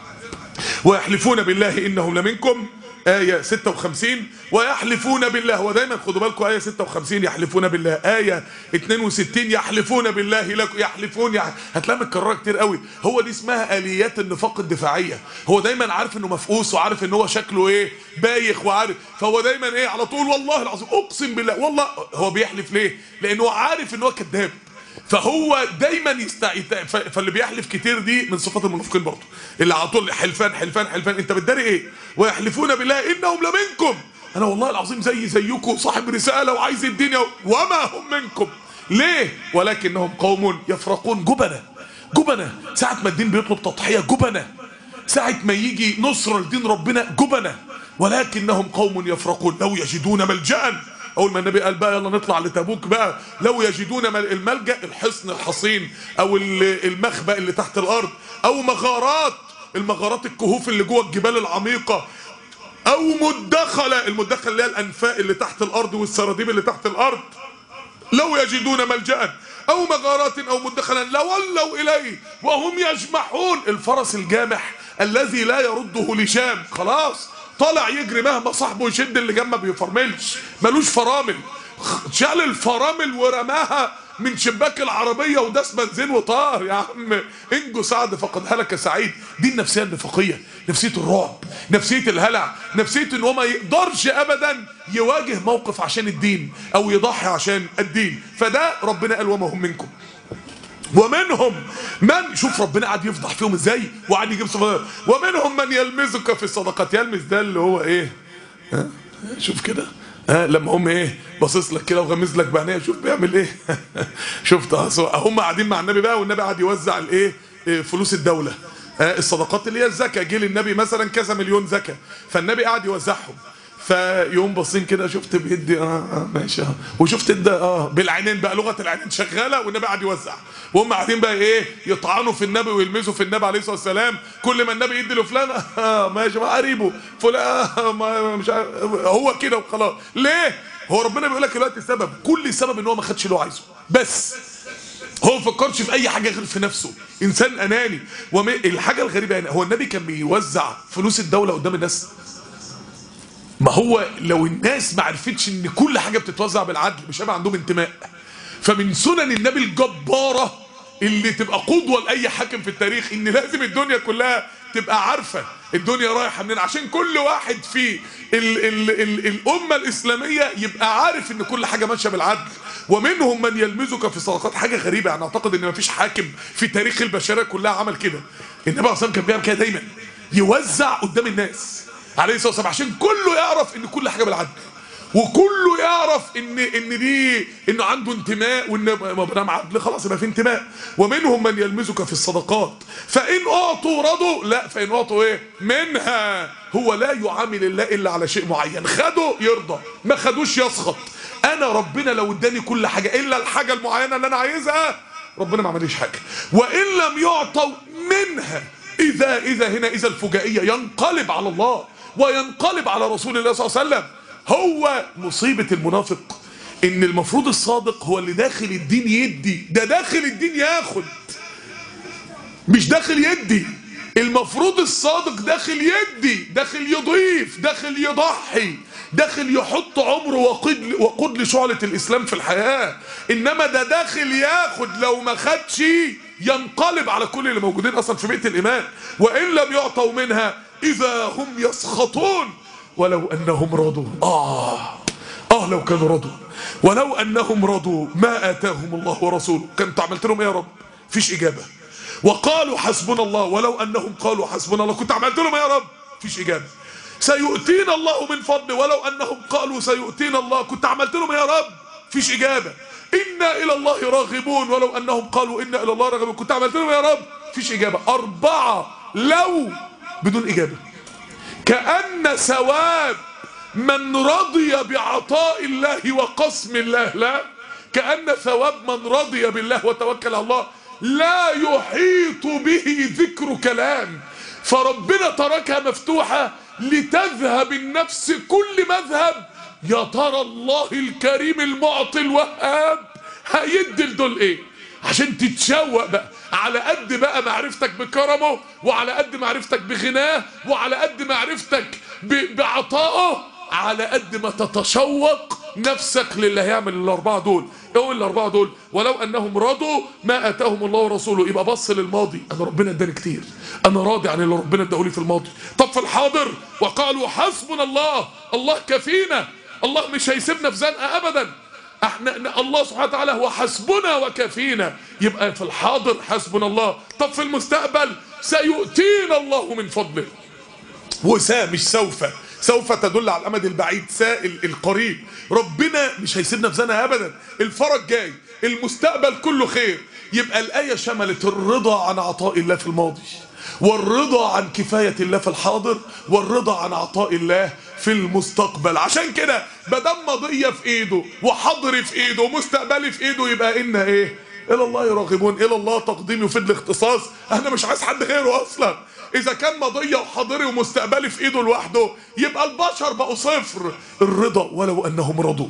[SPEAKER 1] ويحلفون بالله انهم لمنكم، آية 56. ويحلفون بالله، هو دايما خدوا بالكم آية 56 يحلفون بالله، آية 62 يحلفون بالله لكم، يحلفون هتلاقيها متكررة كتير قوي. هو دي اسمها آليات النفاق الدفاعية. هو دايما عارف انه مفقوس وعارف ان هو شكله ايه بايخ وعارف، فهو دايما ايه على طول والله العظيم اقسم بالله والله. هو بيحلف ليه؟ لانه عارف ان هو كذاب، فهو دايما فاللي بيحلف كتير دي من صفات المنافقين برضه، اللي على طول حلفان حلفان حلفان. انت بتداري ايه؟ ويحلفون بالله انهم لمنكم، انا والله العظيم زيكم صاحب رساله وعايز الدنيا وما هم منكم. ليه؟ ولكنهم قوم يفرقون. جبنه ساعه ما الدين بيطلب تضحيه، جبنه ساعه ما يجي نصر لدين ربنا، جبنه. ولكنهم قوم يفرقون لو يجدون ملجأ. اول ما النبي قال بقى يلا نطلع لتبوك بقى، لو يجدون الملجأ، الحصن الحصين او المخبأ اللي تحت الارض، او المغارات الكهوف اللي جوه الجبال العميقة، او مدخلة، المدخل اللي هي الانفاق اللي تحت الارض والسراديب اللي تحت الارض، لو يجدون ملجأ او مغارات او مدخلا لولوا اليه وهم يجمحون. الفرس الجامح الذي لا يرده لشام، خلاص طالع يجري مهما صاحبه يشد اللي جنبه، ما بيفرملش، ملوش فرامل، شال الفرامل ورماها من شباك العربية وداس بنزين وطار. يا عم انجو سعد فقد هلك سعيد. دي النفسية النفاقية، نفسية الرعب، نفسية الهلع، نفسية ان هو ما يقدرش ابدا يواجه موقف عشان الدين او يضحي عشان الدين. فده ربنا قال وما هم منكم. ومنهم من، شوف ربنا قاعد يفضح فيهم ازاي وقاعد يجيب صفات. ومنهم من يلمزك في الصدقات، يلمز ده اللي هو ايه؟ شوف كده، لما هم ايه باصص لك كده وغمز لك بعينيه، شوف بيعمل ايه. شفت هم قاعدين مع النبي بقى، والنبي قاعد يوزع الايه، فلوس الدوله، الصدقات اللي هي الزكاه. جه للنبي مثلا كذا مليون زكاه، فالنبي قاعد يوزعهم، فيوم باصين كده شفت بيدي ماشي وشفت ادى بالعينين بقى، لغه العينين شغاله، والنبي قاعد يوزع، وهم قاعدين بقى ايه يطعنوا في النبي ويلمزوا في النبي عليه الصلاه والسلام. كل ما النبي يدي لفلان ماشي مع قريبه فلان مش عارف، هو كده وخلاص. ليه؟ هو ربنا بيقول لك دلوقتي السبب، كل السبب ان هو ما خدش اللي هو عايزه، بس هو ما فكرش في اي حاجه غير في نفسه، انسان اناني. الحاجه الغريبه يعني هو النبي كان بيوزع فلوس الدوله قدام الناس. ما هو لو الناس ما عرفتش ان كل حاجه بتتوزع بالعدل مش هيبقى عندهم انتماء. فمن سنن النبي الجباره اللي تبقى قدوة لأي حاكم في التاريخ، ان لازم الدنيا كلها تبقى عارفة الدنيا رايحة منين، عشان كل واحد في الأمة الإسلامية يبقى عارف ان كل حاجة ماشية بالعدل. ومنهم من يلمزك في الصدقات. حاجة غريبة، يعني اعتقد ان مفيش حاكم في تاريخ البشرية كلها عمل كده. النبي عليه الصلاة والسلام كان بيعمل كده دايما، يوزع قدام الناس عليه الصلاة والسلام عشان كله يعرف ان كل حاجة بالعدل، وكله يعرف انه عنده انتماء، وان ما دام عدل خلاص يبقى في انتماء. ومنهم من يلمزك في الصدقات فان اعطوا رضوا، لا فان اعطوا ايه منها. هو لا يعامل الله الا على شيء معين، خدوا يرضى، ما خدوش يسخط. انا ربنا لو اداني كل حاجه الا الحاجه المعينه اللي انا عايزها، ربنا ما عمليش حاجه. وان لم يعطوا منها، اذا هنا اذا الفجائيه، ينقلب على الله وينقلب على رسول الله صلى الله عليه وسلم. هو مصيبة المنافق ان المفروض الصادق هو اللي داخل الدين يدي، ده داخل الدين ياخد مش داخل يدي. المفروض الصادق داخل يدي، داخل يضيف، داخل يضحي، داخل يحط عمره وقود لشعلة الإسلام في الحياة. إنما ده داخل ياخد، لو ما خدش ينقلب على كل اللي موجودين أصلا في بيئة الإيمان. وإن لم يعطوا منها إذا هم يسخطون ولو أنهم رضوا. لو كانوا رضوا، ولو أنهم رضوا ما آتاهم الله ورسوله. كنت عملت لهم إيه يا رب؟ فيش إجابة. وقالوا حسبنا الله، ولو أنهم قالوا حسبنا الله، كنت عملت لهم إيه يا رب؟ فيش إجابة. سيؤتينا الله من فضله، ولو أنهم قالوا سيؤتينا الله، كنت عملت لهم إيه يا رب؟ فيش إجابة. إنا إلى الله راغبون، ولو أنهم قالوا إنا إلى الله راغبون، كنت عملت لهم إيه يا رب؟ فيش إجابة. 4 لو بدون إجابة. كأن ثواب من رضي بعطاء الله وقسم الله، لا، كأن ثواب من رضي بالله وتوكل على الله لا يحيط به ذكر كلام. فربنا تركها مفتوحة لتذهب النفس كل مذهب. يا ترى الله الكريم المعطي الوهاب هيدي لدول ايه، عشان تتشوق بقى على قد بقى معرفتك بكرمه، وعلى قد معرفتك بغناه، وعلى قد معرفتك بعطائه، على قد ما تتشوق نفسك للي هيعمل الأربعة دول. ايه الأربعة دول؟ ولو أنهم رضوا ما آتاهم الله ورسوله. يبقى بص للماضي، أنا ربنا اداني كتير، أنا راضي عن اللي ربنا اداهولي في الماضي. طب في الحاضر، وقالوا حسبنا الله، الله كفينا، الله مش هيسيبنا في زنقة أبدا، احنا الله سبحانه وتعالى هو حسبنا وكفينا. يبقى في الحاضر حسبنا الله. طب في المستقبل سيؤتينا الله من فضله. مش سوف تدل على الامد البعيد، القريب. ربنا مش هيسيبنا في زنقه ابدا، الفرج جاي، المستقبل كله خير. يبقى الايه شملت الرضا عن عطاء الله في الماضي، والرضا عن كفايه الله في الحاضر، والرضا عن عطاء الله في المستقبل. عشان كده بدل ماضيه في ايده، وحاضري في ايده، ومستقبلي في ايده، يبقى إنا ايه؟ الى الله راغبون. الى الله تقديم يفيد الاختصاص، انا مش عايز حد غيره اصلا. اذا كان ماضيه وحاضري ومستقبلي في ايده لوحده، يبقى البشر بقوا صفر. الرضا ولو انهم رضوا.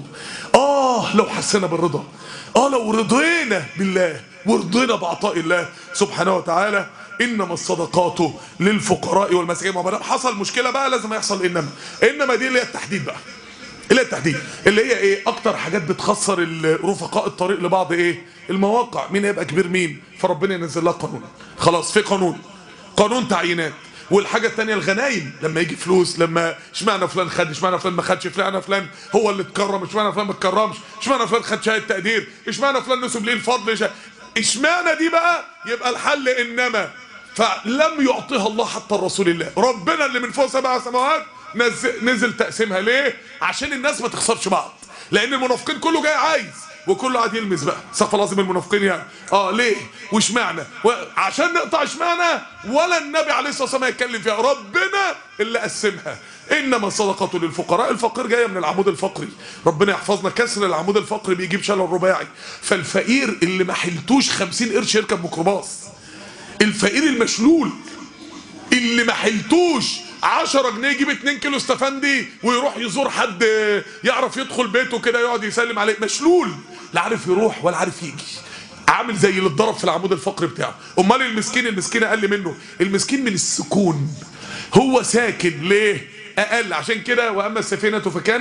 [SPEAKER 1] لو حسنا بالرضا، لو رضينا بالله ورضينا بعطاء الله سبحانه وتعالى. انما الصدقات للفقراء والمساكين. ما دام حصل مشكله بقى لازم يحصل انما دي اللي هي التحديد بقى، اللي هي التحديد، اللي هي ايه؟ اكتر حاجات بتخسر رفقاء الطريق لبعض ايه؟ المواقع. مين هيبقى كبير مين؟ فربنا ينزل لها قانون، خلاص في قانون تعيينات. والحاجه الثانيه الغنايم، لما يجي فلوس، لما اشمعنى فلان خد، اشمعنى فلان ما خدش، اشمعنى فلان هو اللي اتكرم، اشمعنى فلان ما اتكرمش، اشمعنى فلان خد شهاده تقدير، اشمعنى فلان نسب ليه الفضل، اشمعنى دي بقى. يبقى الحل انما فلم يعطيها الله حتى الرسول الله. ربنا اللي من فوق 7 سماوات نزل تقسيمها. ليه؟ عشان الناس ما تخسرش بعض، لان المنافقين كله جاي عايز، وكله قاعد يلمس بقى. استغفر الله العظيم المنافقين يعني. ليه؟ واشمعنى؟ عشان نقطع اشمعنى، ولا النبي عليه الصلاه والسلام يتكلم فيها، ربنا اللي قسمها. انما الصدقه للفقراء. الفقير جايه من العمود الفقري، ربنا يحفظنا. كسر العمود الفقري بيجيب شلل رباعي. فالفقير اللي ما حلتوش 50 قرش يركب ميكروباص، الفقير المشلول اللي ما حلتوش 10 جنيه يجيب 2 كيلو استفندي ويروح يزور حد يعرف يدخل بيته كده يقعد يسلم عليه، مشلول، لا عارف يروح ولا عارف يجي، عامل زي اللي اتضرب في العمود الفقري بتاعه. امال المسكين اقل منه. المسكين من السكون، هو ساكن ليه؟ اقل. عشان كده واما السفينه فكانت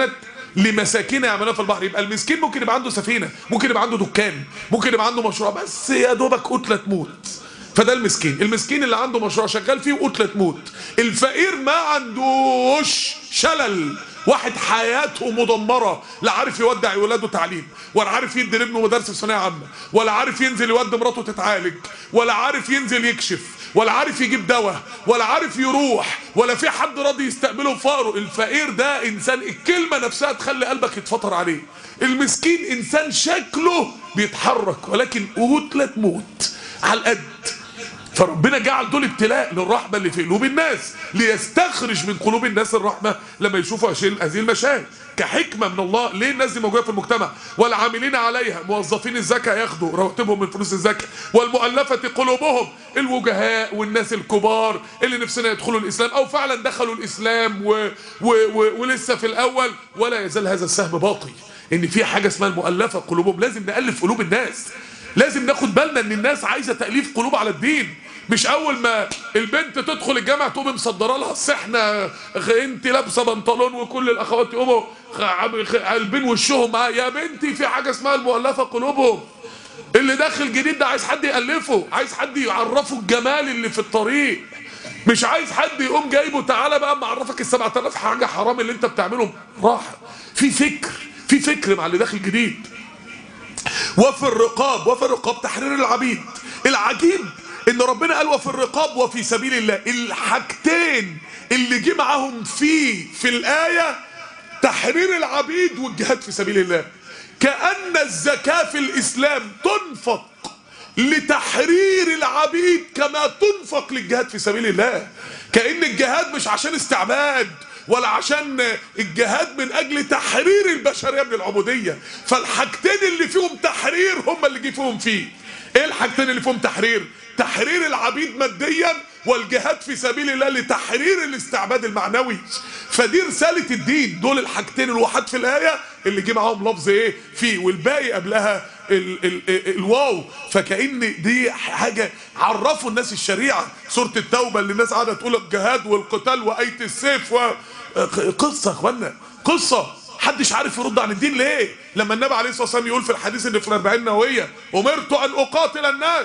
[SPEAKER 1] لمساكين يعملون في البحر. يبقى المسكين ممكن يبقى عنده سفينه، ممكن يبقى عنده دكان، ممكن يبقى عنده مشروع، بس يا دوبك قتله تموت، فده المسكين. المسكين اللي عنده مشروع شغال فيه وقتله تموت. الفقير ما عندوش شلل، واحد حياته مدمره، لا عارف يودع ولاده تعليم، ولا عارف يدي لابنه مدرسه في ثانويه عامه، ولا عارف ينزل يودي مراته تتعالج، ولا عارف ينزل يكشف، ولا عارف يجيب دواء، ولا عارف يروح، ولا في حد راضي يستقبله بفقره. الفقير ده انسان الكلمه نفسها تخلي قلبك يتفطر عليه. المسكين انسان شكله بيتحرك ولكن قتله تموت على القد. فربنا جعل دول ابتلاء للرحمه اللي في قلوب الناس، ليستخرج من قلوب الناس الرحمه لما يشوفوا هذه المشاهد كحكمه من الله. ليه الناس دي موجوده في المجتمع؟ والعاملين عليها، موظفين الزكاه ياخدوا رواتبهم من فلوس الزكاه، والمؤلفه قلوبهم، الوجهاء والناس الكبار اللي نفسنا يدخلوا الاسلام او فعلا دخلوا الاسلام ولسه في الاول. ولا يزال هذا السهم باقي، ان في حاجه اسمها المؤلفه قلوبهم. لازم نالف قلوب الناس، لازم ناخد بالنا ان الناس عايزه تاليف قلوب على الدين. مش اول ما البنت تدخل الجامعه تقوم مصدره لها السحنه، انت لابسه بنطلون وكل الاخوات يقوموا قلبين وشهم معاه. يا بنتي في حاجه اسمها المؤلفه قلوبهم. اللي داخل جديد ده عايز حد يالفه، عايز حد يعرفه الجمال اللي في الطريق، مش عايز حد يقوم جايبه تعالى بقى معرفك ال 7000 حاجه حرام اللي انت بتعمله. راحه في فكر مع اللي داخل جديد. وفي الرقاب تحرير العبيد. العجيب ان ربنا قال وفي الرقاب وفي سبيل الله، الحاجتين اللي جه معاهم في الآية تحرير العبيد والجهاد في سبيل الله. كأن الزكاة في الإسلام تنفق لتحرير العبيد كما تنفق للجهاد في سبيل الله. كأن الجهاد مش عشان استعباد، ولا عشان الجهاد من اجل تحرير البشريه من العبوديه. فالحاجتين اللي فيهم تحرير هم اللي جه فيهم فيه. ايه الحاجتين اللي فيهم تحرير؟ تحرير العبيد ماديا، والجهاد في سبيل الله لتحرير الاستعباد المعنوي. فدي رساله الدين، دول الحاجتين الوحيد في الايه اللي جه معاهم لفظ ايه فيه، والباقي قبلها الواو. فكأن دي حاجه عرفوا الناس الشريعه. سوره التوبه اللي الناس قاعده تقول الجهاد والقتال وايه السيف قصه يا اخوانا، قصه. محدش عارف يرد عن الدين ليه؟ لما النبي عليه الصلاه والسلام يقول في الحديث اللي في الأربعين النوويه امرت ان اقاتل الناس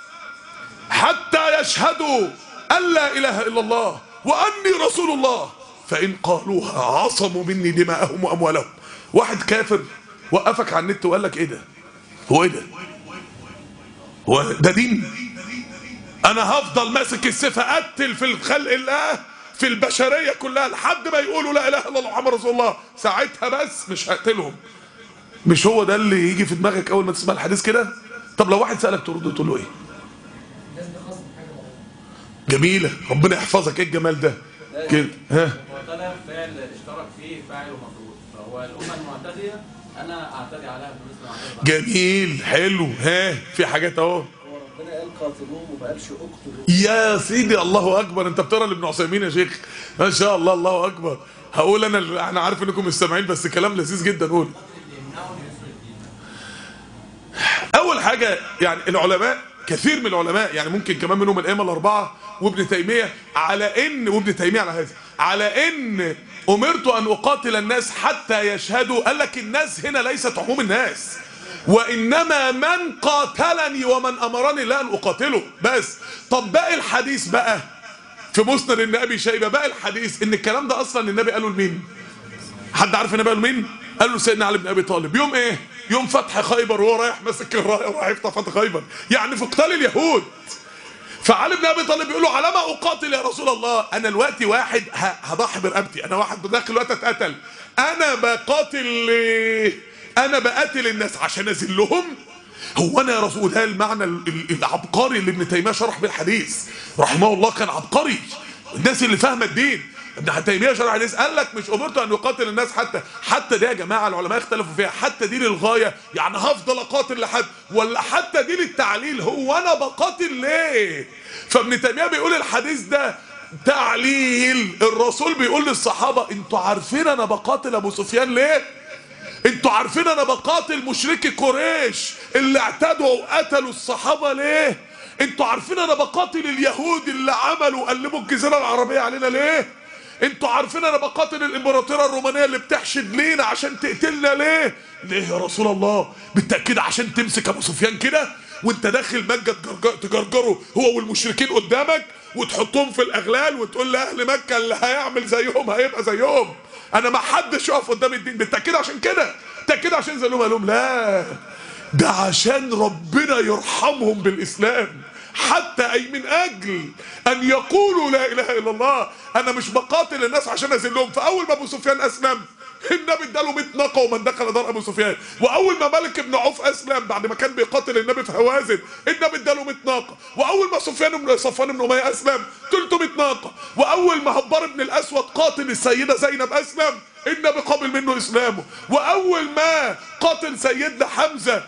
[SPEAKER 1] حتى يشهدوا ان لا اله الا الله واني رسول الله فان قالوها عصموا مني دماءهم واموالهم. واحد كافر وقفك على النت وقال لك ايه ده؟ هو ايه ده؟ هو ده دين؟ انا هفضل ماسك السيف اقتل في الخلق الله في البشريه كلها لحد ما يقولوا لا اله الا الله محمد رسول الله، ساعتها بس مش هقتلهم. مش هو ده اللي يجي في دماغك اول ما تسمع الحديث كده؟ طب لو واحد سالك ترد تقول له ايه؟ جميله، ربنا يحفظك. ايه الجمال ده كده؟ ها،
[SPEAKER 2] هو طلب فعل اشترك فيه فاعل ومفعول، فهو الامه المعتديه انا اعتدي عليها بمثل ما اعتدي.
[SPEAKER 1] جميل، حلو. ها، في حاجات اهو.
[SPEAKER 3] هو ربنا قال قاتلوهم وما قالش اقتلوهم.
[SPEAKER 1] يا سيدي الله اكبر، انت بتقرا لابن عثيمين يا شيخ، ما شاء الله، الله اكبر. هقول انا عارف انكم مستمعين بس كلام لذيذ جدا. قول. اول حاجه يعني العلماء، كثير من العلماء يعني ممكن كمان منهم الائمه الاربعه وابن تيميه وابن تيميه على هذا، على ان امرت ان اقاتل الناس حتى يشهدوا. قال لك الناس هنا ليست عموم الناس، وانما من قاتلني ومن امرني لا ان اقاتله بس. طب باقي الحديث بقى في مسند ابن ابي شيبه، باقي الحديث ان الكلام ده اصلا النبي قاله لمين؟ حد عارف النبي قاله لمين؟ قال له سيدنا علي بن ابي طالب. يوم ايه؟ يوم فتح خيبر، وهو رايح ماسك الرايه ورايح يفتح فتح خيبر، يعني في قتال اليهود. فعلي بن ابي طالب بيقول له على ما اقاتل يا رسول الله؟ انا دلوقتي واحد هضحي برقبتي، انا واحد داخل دلوقتي اتقتل، انا بقاتل الناس عشان اذلهم؟ هو انا يا رسول، ده المعنى العبقري اللي ابن تيميه شرح بيه الحديث رحمه الله، كان عبقري. الناس اللي فاهمه الدين، ابن تيميه شرح الحديث قال لك مش امرت ان يقاتل الناس حتى دي يا جماعه العلماء اختلفوا فيها، حتى دي للغايه، يعني هفضل اقاتل لحد، ولا حتى دي للتعليل، هو انا بقاتل ليه؟ فابن تيميه بيقول الحديث ده تعليل. الرسول بيقول للصحابه انتوا عارفين انا بقاتل ابو سفيان ليه؟ انتوا عارفين انا بقاتل مشركي قريش اللي اعتدوا وقتلوا الصحابه ليه؟ انتوا عارفين انا بقاتل اليهود اللي عملوا وقلبوا الجزيره العربيه علينا ليه؟ انتوا عارفين انا بقاتل الامبراطوره الرومانيه اللي بتحشد لينا عشان تقتلنا ليه؟ ليه يا رسول الله؟ بالتاكيد عشان تمسك ابو سفيان كده وانت داخل مكه تجرجره هو والمشركين قدامك وتحطهم في الاغلال وتقول لاهل مكه اللي هيعمل زيهم هيبقى زيهم. انا ما حدش يقف قدام الدين. بالتاكيد عشان كده، بالتاكيد عشان زي قال لهم لا، ده عشان ربنا يرحمهم بالاسلام، حتى اي من اجل ان يقولوا لا اله الا الله. انا مش بقاتل الناس عشان اذلهم. فاول ما ابو سفيان اسلم النبي اداله 100 ناقه ومن دخل دار ابو سفيان. واول ما مالك بن عوف اسلم بعد ما كان بيقاتل النبي في هوازن النبي اداله 100 ناقه. واول ما صفوان بن اميه اسلم 300 ناقه. واول ما هبار بن الاسود قاتل السيده زينب اسلم النبي قابل منه اسلامه. واول ما قاتل سيدنا حمزه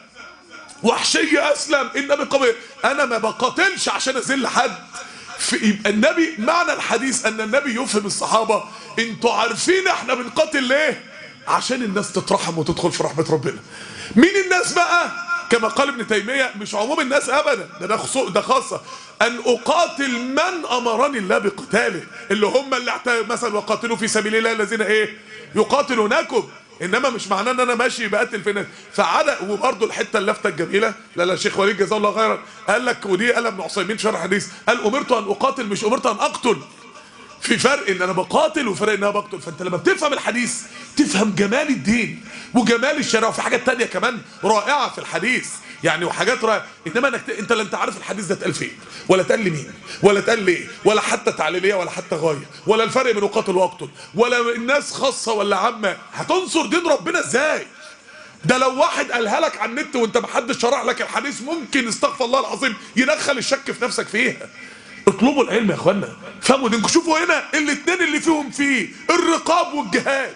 [SPEAKER 1] وحشي اسلم النبي قابل. انا ما بقاتلش عشان اذل حد. يبقى النبي معنى الحديث ان النبي يفهم الصحابه انتوا عارفين احنا بنقاتل ليه؟ عشان الناس تترحم وتدخل في رحمه ربنا. مين الناس بقى؟ كما قال ابن تيميه مش عموم الناس ابدا، ده خاصه. ان اقاتل من امرني الله بقتاله، اللي هم اللي مثلا وقاتلوا في سبيل الله الذين ايه؟ يقاتلونكم. انما مش معناه ان انا ماشي بقتل في ناس. فعلى وبرده الحته اللفته الجميله لا الشيخ وليد جزاه الله خيرا قال لك، ودي قال ابن عثيمين شرح حديث، قال امرت ان اقاتل مش امرت ان اقتل. في فرق ان انا بقاتل وفرق ان انا بقتل. فانت لما بتفهم الحديث تفهم جمال الدين وجمال الشريعه. وفي حاجات تانية كمان رائعه في الحديث يعني، وحاجات رائعه. انما انت لا انت عارف الحديث ده اتقال فين ولا اتقال لمين ولا اتقال ليه ولا حتى تعليليه ولا حتى غايه ولا الفرق بين اقاتل واقتل ولا الناس خاصه ولا عامه. هتنصر دين ربنا ازاي؟ ده لو واحد قالها لك على النت وانت ما حدش شرح لك الحديث ممكن استغفر الله العظيم يدخل الشك في نفسك فيها. اطلبوا العلم يا اخوانا، فهموا دينكم. شوفوا هنا الاثنين اللي فيهم فيه الرقاب والجهاد،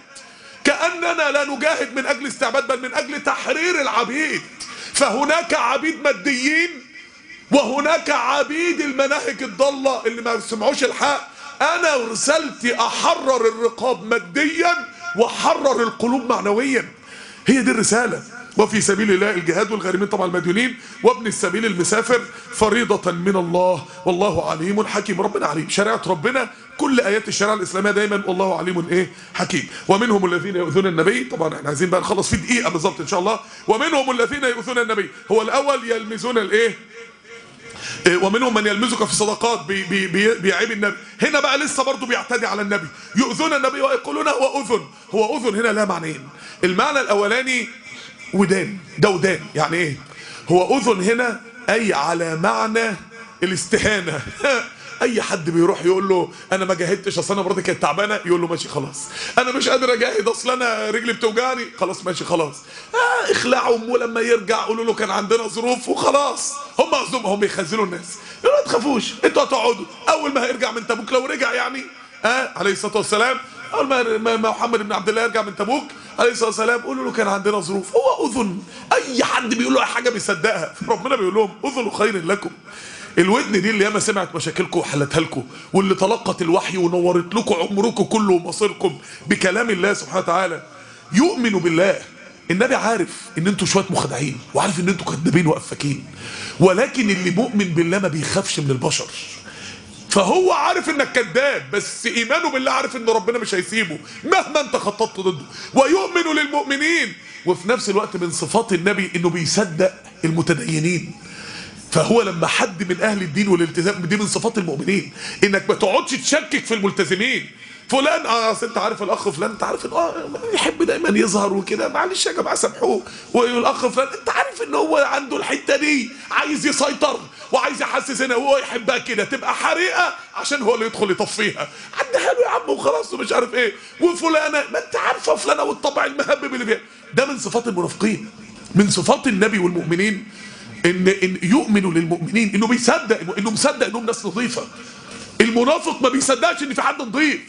[SPEAKER 1] كأننا لا نجاهد من اجل استعباد بل من اجل تحرير العبيد. فهناك عبيد ماديين وهناك عبيد المناهج الضالة اللي ما سمعوش الحق. انا رسالتي احرر الرقاب ماديا واحرر القلوب معنويا. هي دي الرسالة. وفي سبيل الله الجهاد والغارمين طبعا المديونين وابن السبيل المسافر فريضة من الله والله عليم حكيم. ربنا عليم، شريعة ربنا كل آيات الشريعة الإسلامية دايما والله عليم ايه حكيم. ومنهم الذين يؤذون النبي، طبعا احنا عايزين بقى نخلص في دقيقة بالظبط ان شاء الله. ومنهم الذين يؤذون النبي، هو الأول يلمزون الايه؟ ومنهم من يلمزك في صدقات بيعيب النبي. هنا بقى لسه برضه بيعتدي على النبي. يؤذون النبي ويقولون هو أذن. هو أذن هنا لها معنيين. المعنى الأولاني ودان، ده ودان. يعني ايه؟ هو اذن هنا اي على معنى الاستهانه. اي حد بيروح يقول له انا ما جاهدتش اصل انا مراتي كانت تعبانه، يقول له ماشي خلاص. انا مش قادر اجاهد اصل انا رجلي بتوجعني، خلاص ماشي خلاص. اخلعوا ولما يرجع قولوا له كان عندنا ظروف وخلاص. هم قصدهم هم يخزنوا الناس. يقولوا ما تخافوش انتوا هتقعدوا اول ما هيرجع من تبوك، لو رجع يعني عليه الصلاه والسلام، اول ما محمد بن عبد الله يرجع من تبوك عليه الصلاه والسلام قولوا له كان عندنا ظروف. هو اذن، اي حد بيقول له اي حاجه بيصدقها. ربنا بيقول لهم اذن خير لكم. الودن دي اللي ياما سمعت مشاكلكم وحلتها لكم، واللي تلقت الوحي ونورت لكم عمركم كله ومصيركم بكلام الله سبحانه وتعالى. يؤمنوا بالله. النبي عارف ان انتوا شويه مخدعين وعارف ان انتوا كذابين وافاكين، ولكن اللي مؤمن بالله ما بيخافش من البشر. فهو عارف انك كذاب، بس ايمانه بالله عارف ان ربنا مش هيسيبه مهما انت خططت ضده. ويؤمن للمؤمنين. وفي نفس الوقت من صفات النبي انه بيصدق المتدينين. فهو لما حد من اهل الدين والالتزام، دي من صفات المؤمنين، انك ما تقعدش تشكك في الملتزمين. فلان اصل انت عارف الاخ فلان، انت عارف ان يحب دايما يظهر وكده، معلش يا جماعه سامحوه. والاخ فلان انت عارف ان هو عنده الحته دي عايز يسيطر وعايز يحسس هنا وهو يحبها كده تبقى حريقه عشان هو اللي يدخل يطفيها. عدها له يا عم وخلاص ومش عارف ايه. وفلانه ما انت عارفه فلانه والطبع المهبب اللي فيها. ده من صفات المنافقين. من صفات النبي والمؤمنين ان يؤمنوا للمؤمنين، انه بيصدق انه مصدق انهم ناس نظيفه. المنافق ما بيصدقش ان في حد نظيف.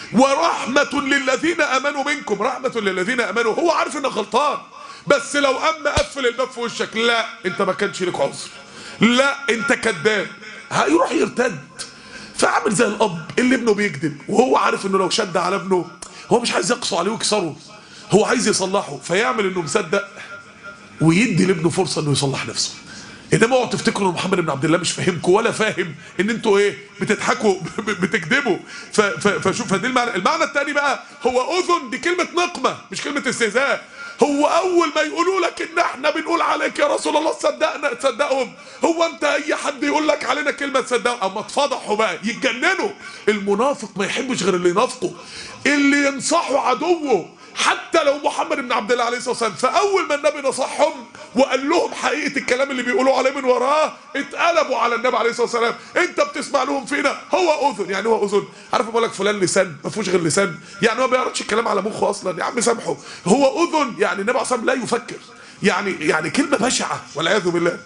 [SPEAKER 1] ورحمه للذين امنوا منكم، رحمه للذين امنوا. هو عارف انك غلطان، بس لو قفل الباب في وشك، لا انت ما كانش لك عذر، لا انت كذاب، هيروح يرتد. فعامل زي الاب اللي ابنه بيكذب وهو عارف انه لو شد على ابنه هو مش عايز يقسو عليه ويكسره، هو عايز يصلحه، فيعمل انه مصدق ويدي لابنه فرصه انه يصلح نفسه. انما اوعوا تفتكروا ان محمد بن عبد الله مش فاهمكم ولا فاهم ان انتوا ايه بتضحكوا بتكذبوا. فشوف فدي المعنى الثاني بقى، هو اذن دي كلمه نقمه مش كلمه استهزاء. هو اول ما يقولوا لك ان احنا بنقول عليك يا رسول الله تصدقنا تصدقهم، هو انت اي حد يقول لك علينا كلمه تصدقهم؟ اما اتفضحوا بقى يتجننوا. المنافق ما يحبش غير اللي ينافقه، اللي ينصحوا عدوه حتى لو محمد بن عبد الله عليه الصلاه والسلام. فاول ما النبي نصحهم وقال لهم حقيقه الكلام اللي بيقولوا عليه من وراه، اتقلبوا على النبي عليه الصلاه والسلام. انت بتسمع لهم فينا؟ هو اذن. يعني هو اذن، عارف بقول لك فلان لسان ما فيهوش غير لسان، يعني هو ما بيعرضش الكلام على مخه اصلا، يا عم سامحه. هو اذن يعني النبي عليه الصلاه والسلام لا يفكر، يعني كلمه بشعه والعياذ بالله.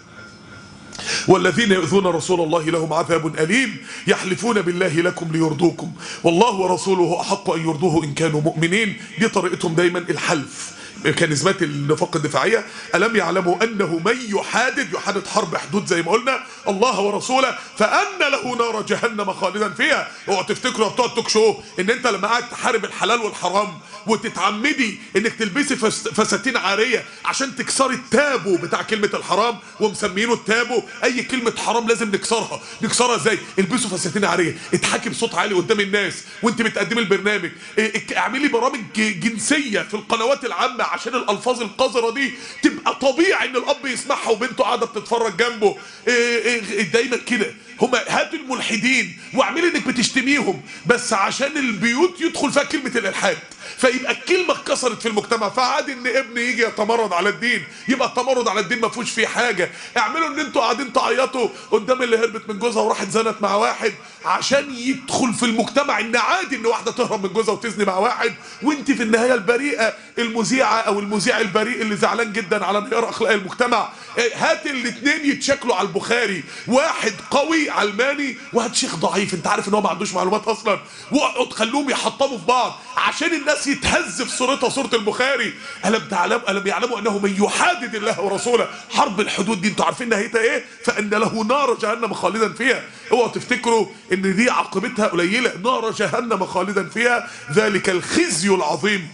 [SPEAKER 1] والذين يؤذون رسول الله لهم عذاب أليم يحلفون بالله لكم ليرضوكم والله ورسوله أحق أن يرضوه إن كانوا مؤمنين. دي طريقتهم دايما الحلف كنسبات النفاق الدفاعية. ألم يعلموا أنه من يحادد حرب حدود زي ما قلنا الله ورسوله فأن له نار جهنم خالدا فيها. اوعوا تفتكروا بتوع التوك شو ان انت لما قاعد تحارب الحلال والحرام وتتعمدي انك تلبسي فساتين عاريه عشان تكسري التابو بتاع كلمه الحرام، ومسمينه التابو اي كلمه حرام لازم نكسرها ازاي؟ البسوا فساتين عاريه، اضحكي بصوت عالي قدام الناس وانت بتقدمي البرنامج، اعملي برامج جنسيه في القنوات العامه عشان الالفاظ القذره دي تبقى طبيعي ان الاب يسمعها وبنته قاعده بتتفرج جنبه. دايما كده هما هاتوا الملحدين واعملي انك بتشتميهم بس عشان البيوت يدخل فيها كلمه الالحاد، فيبقى الكلمه اتكسرت في المجتمع. فعادي ان ابن يجي يتمرد على الدين، يبقى التمرد على الدين ما فيهوش فيه حاجه. اعملوا ان انتوا قاعدين تعيطوا قدام اللي هربت من جوزها وراحت زنت مع واحد عشان يدخل في المجتمع ان عادي ان واحده تهرب من جوزها وتزني مع واحد، وانت في النهايه البريئه المذيعه او المذيع البريء اللي زعلان جدا على انهيار اخلاق المجتمع. هات الاثنين يتشكلوا على البخاري، واحد قوي علماني وهات شيخ ضعيف انت عارف ان هو ما عندوش معلومات اصلا، واقعد خلوهم يحطموا في بعض عشان الناس يتهز في صورتها صوره البخاري. الم يعلموا انه من يحادد الله ورسوله حرب الحدود دي انتوا عارفين نهايتها ايه؟ فان له نار جهنم خالدا فيها. اوعوا تفتكروا ان دي عاقبتها قليله، نار جهنم خالدا فيها ذلك الخزي العظيم.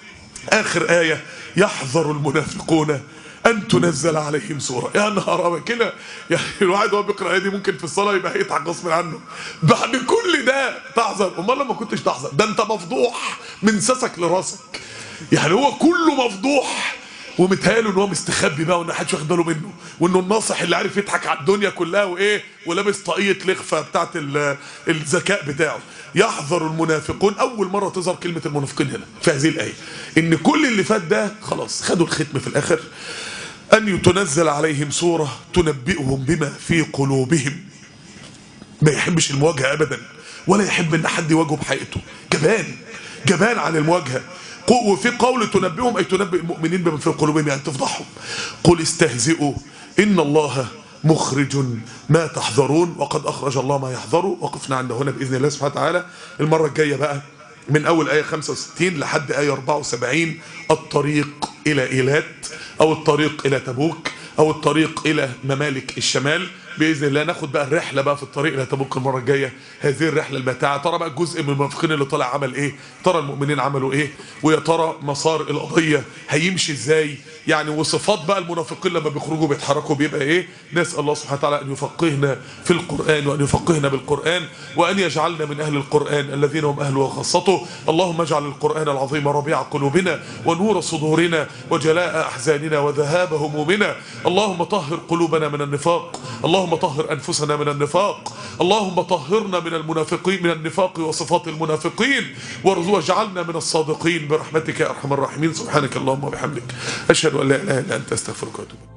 [SPEAKER 1] اخر ايه يحذر المنافقون ان تنزل عليهم سوره. يا نهار ابيض كده، يعني الواحد وهو بيقرا الايه دي ممكن في الصلاه يبقى هيضحك غصب عنه. بعد كل ده تحذر؟ امال لما كنتش تحذر؟ ده انت مفضوح من ساسك لراسك. يعني هو كله مفضوح ومتهيأله ان هو مستخبي بقى وان محدش واخد باله منه، وانه الناصح اللي عارف يضحك على الدنيا كلها وايه ولابس طاقيه لخفه بتاعت الذكاء بتاعه. يحذر المنافقون، اول مره تظهر كلمه المنافقين هنا في هذه الايه، ان كل اللي فات ده خلاص خدوا الختم في الاخر. ان تنزل عليهم سوره تنبئهم بما في قلوبهم. ما يحبش المواجهه ابدا، ولا يحب ان حد يواجهه بحقيقته، جبان عن المواجهه. وفي قول تنبئهم اي تنبئ المؤمنين بما في قلوبهم، يعني تفضحهم. قل استهزئوا ان الله مخرج ما تحذرون وقد اخرج الله ما يحذروا. وقفنا عند هنا باذن الله سبحانه وتعالى. المره الجايه بقى من اول ايه 65 لحد ايه 74 الطريق الى ايلات او الطريق الى تبوك او الطريق الى ممالك الشمال. باذن الله ناخد بقى الرحله بقى في الطريق الى تبوك المره الجايه، هذه الرحله المتاعه. ترى بقى الجزء من المنافقين اللي طلع عمل ايه؟ ترى المؤمنين عملوا ايه؟ ويا ترى مسار القضيه هيمشي ازاي؟ يعني وصفات بقى المنافقين لما بيخرجوا بيتحركوا بيبقى ايه؟ نسال الله سبحانه وتعالى ان يفقهنا في القران وان يفقهنا بالقران وان يجعلنا من اهل القران الذين هم اهله وخاصته. اللهم اجعل القران العظيم ربيع قلوبنا ونور صدورنا وجلاء احزاننا وذهاب همومنا. اللهم طهر قلوبنا من النفاق، اللهم طهر انفسنا من النفاق، اللهم طهرنا من المنافقين من النفاق وصفات المنافقين واجعلنا من الصادقين برحمتك يا ارحم الراحمين. سبحانك اللهم وبحمدك اشهد ان لا اله الا انت استغفرك واتوب.